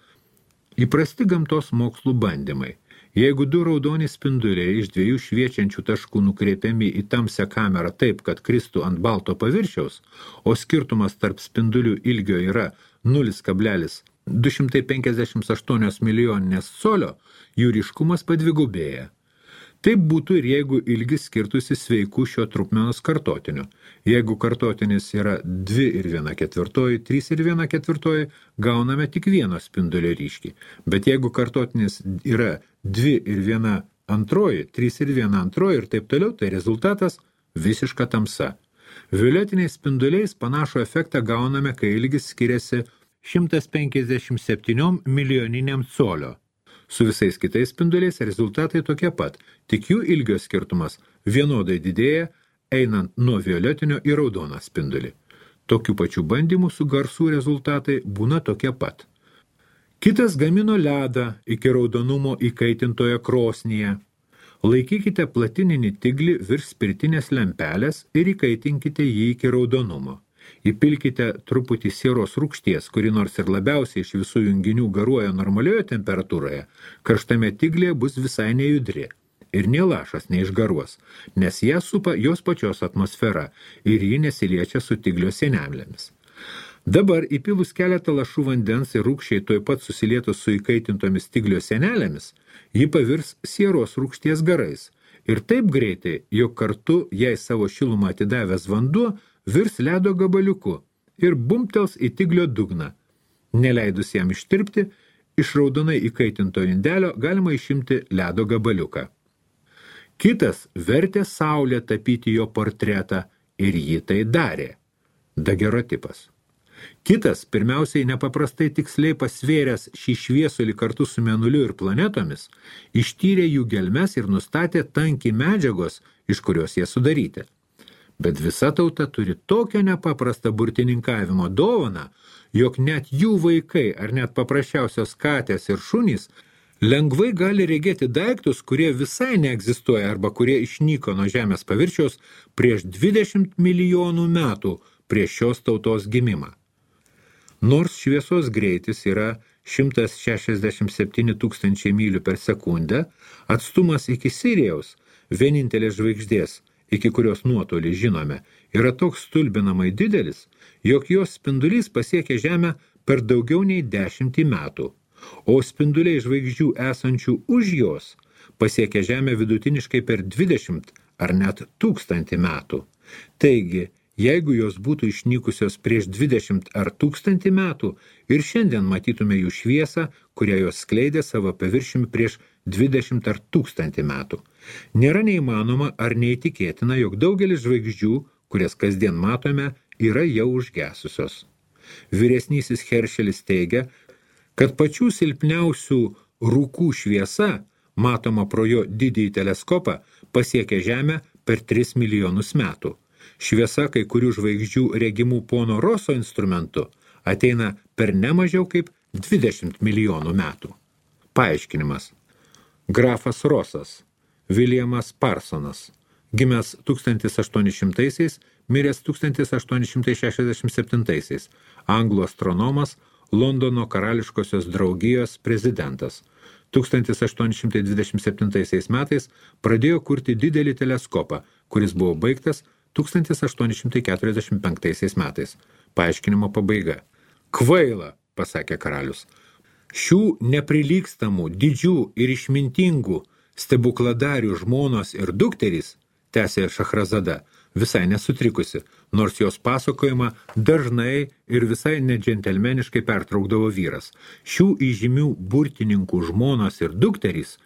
Įprasti gamtos mokslų bandymai. Jeigu du raudoni spinduliai iš dviejų šviečiančių taškų nukreipiami į tamsią kamerą taip, kad kristų ant balto paviršiaus, o skirtumas tarp spindulių ilgio yra nulis kablelis du šimtai penkiasdešimt aštuoni milijoninės colio, jų ryškumas padvigubėja. Taip būtų ir jeigu ilgis skirtusi sveikų šio trupmenos kartotiniu. Jeigu kartotinis yra dvi ir viena ketvirtoji, trys ir viena ketvirtoji, gauname tik vieno spindulio ryškį. Bet jeigu kartotinis yra dvi ir viena antroji, trys ir viena antroji ir taip toliau, tai rezultatas visiška tamsa. Violetiniais spinduliais panašų efektą gauname, kai ilgis skiriasi šimtas penkiasdešimt septyniom milijoniniam colio. Su visais kitais spinduliais rezultatai tokie pat, tik jų ilgio skirtumas vienodai didėja, einant nuo violetinio į raudoną spindulį. Tokių pačių bandymų su garsų rezultatai būna tokie pat. Kitas gamino ledą iki raudonumo įkaitintoje krosnyje. Laikykite platininį tiglį virš spiritinės lempelės ir įkaitinkite jį iki raudonumo. Įpilkite truputį sieros rūgšties, kuri nors ir labiausiai iš visų junginių garuoja normalioje temperatūroje, karštame tiglėje bus visai nejudri. ir nė lašas neišgaruos, nes ją supa jos pačios atmosfera ir ji nesiliečia su tiglio sienelėmis. Dabar įpilus keletą lašų vandens ir rūgščiai tuoj pat susilietus su įkaitintomis tiglio sienelėmis, ji pavirs sieros rūgšties garais ir taip greitai, jog kartu jai savo šilumą atidavęs vanduo virs ledo gabaliuku ir bumptels į tiglio dugną. Neleidus jam ištirpti, iš raudonai įkaitinto indelio galima išimti ledo gabaliuką. Kitas vertė saulę tapyti jo portretą ir jį tai darė. Dagerotipas. Kitas, pirmiausiai nepaprastai tiksliai pasvėręs šį šviesulį kartu su mėnuliu ir planetomis, ištyrė jų gelmes ir nustatė tankį medžiagos, iš kurios jie sudaryti. Bet visa tauta turi tokią nepaprastą burtininkavimo dovaną, jog net jų vaikai ar net paprasčiausios katės ir šunys lengvai gali regėti daiktus, kurie visai neegzistuoja arba kurie išnyko nuo žemės paviršiaus prieš dvidešimt milijonų metų prieš šios tautos gimimą. Nors šviesos greitis yra šimtas šešiasdešimt septyni tūkstančiai mylių per sekundę, atstumas iki Sirijaus, vienintelės žvaigždės, iki kurios nuotolį žinome, yra toks stulbinamai didelis, jog jos spindulys pasiekia Žemę per daugiau nei dešimtį metų, o spinduliai žvaigždžių esančių už jos pasiekia Žemę vidutiniškai per dvidešimt ar net tūkstantį metų. Taigi, jeigu jos būtų išnykusios prieš dvidešimt ar tūkstantį metų ir šiandien matytume jų šviesą, kurią jos skleidė savo paviršiumi prieš dvidešimt ar tūkstantį metų. Nėra neįmanoma ar neįtikėtina, jog daugelis žvaigždžių, kurias kasdien matome, yra jau užgesusios. Vyresnysis Herschelis teigia, kad pačių silpniausių rūkų šviesa, matoma pro jo didįjį teleskopą, pasiekia Žemę per tris milijonus metų. Šviesa kai kurių žvaigždžių regimų pono Roso instrumentu ateina per nemažiau kaip dvidešimt milijonų metų. Paaiškinimas. Grafas Rosas, Williamas Parsonas, gimęs tūkstantis aštuoni šimtaisiais, miręs tūkstantis aštuoni šimtai šešiasdešimt septintaisiais, anglų astronomas, Londono karališkosios draugijos prezidentas. tūkstantis aštuoni šimtai dvidešimt septintaisiais metais pradėjo kurti didelį teleskopą, kuris buvo baigtas tūkstantis aštuoni šimtai keturiasdešimt penktaisiais metais. Paaiškinimo pabaiga. Kvaila, pasakė karalius. Šių neprilygstamų, didžių ir išmintingų stebukladarių žmonos ir dukterys, tęsė Šahrazada, visai nesutrikusi, nors jos pasakojimą dažnai ir visai nedžentelmeniškai pertraukdavo vyras. Šių įžymių burtininkų žmonos ir dukterys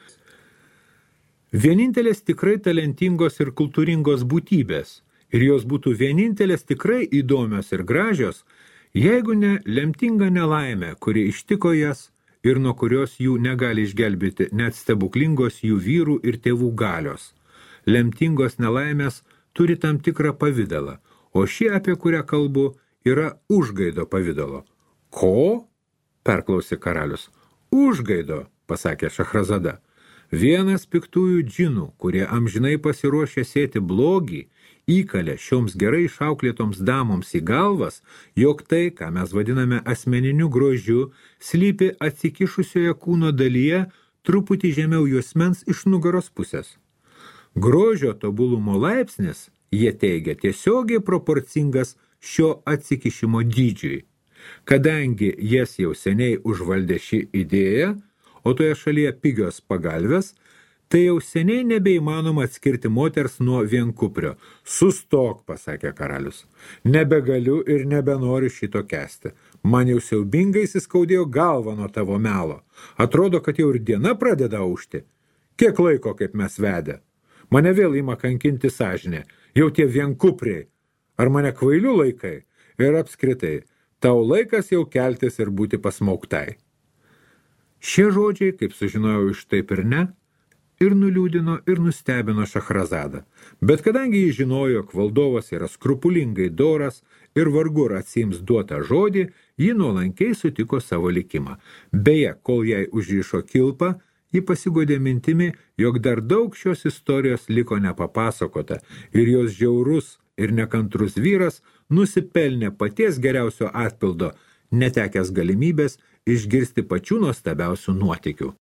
vienintelės tikrai talentingos ir kultūringos būtybės, ir jos būtų vienintelės tikrai įdomios ir gražios, jeigu ne lemtinga nelaimė, kuri ištiko jas ir nuo kurios jų negali išgelbėti net stebuklingos jų vyrų ir tėvų galios. Lemtingos nelaimės turi tam tikrą pavidalą, o ši, apie kurią kalbu, yra užgaido pavidalo. Ko? Perklausė karalius. Užgaido, pasakė Šahrazada. Vienas piktųjų džinų, kurie amžinai pasiruošė sėti blogį, įkalė šioms gerai išauklėtoms damoms į galvas, jog tai, ką mes vadiname asmeniniu grožiu, slypi atsikišusioje kūno dalyje truputį žemiau juosmens iš nugaros pusės. Grožio tobulumo laipsnis, jie teigia, tiesiogiai proporcingas šio atsikišimo dydžiui. Kadangi jas jau seniai užvaldė ši idėja, o toje šalyje pigios pagalvės, tai jau seniai nebeįmanoma atskirti moters nuo vienkuprio. Sustok, pasakė karalius. Nebegaliu ir nebenoriu šito kęsti. Man jau siaubingai įsiskaudėjo galva nuo tavo melo. Atrodo, kad jau ir diena pradeda aušti. Kiek laiko, kaip mes vedę? Mane vėl ima kankinti sąžinė. Jau tie vienkupriai. Ar mane kvailių laikai? Ir apskritai, tau laikas jau keltis ir būti pasmauktai. Šie žodžiai, kaip sužinojau iš taip ir ne, ir nuliūdino ir nustebino Šahrazadą. Bet kadangi jis žinojo, jog valdovas yra skrupulingai doras ir vargu ar atsiims duotą žodį, ji nuolankiai sutiko savo likimą. Beje, kol jai užrišo kilpą, ji pasigodė mintimi, jog dar daug šios istorijos liko nepapasakota ir jos žiaurus ir nekantrus vyras nusipelnė paties geriausio atpildo, netekęs galimybės išgirsti pačių nuostabiausių nuotykių.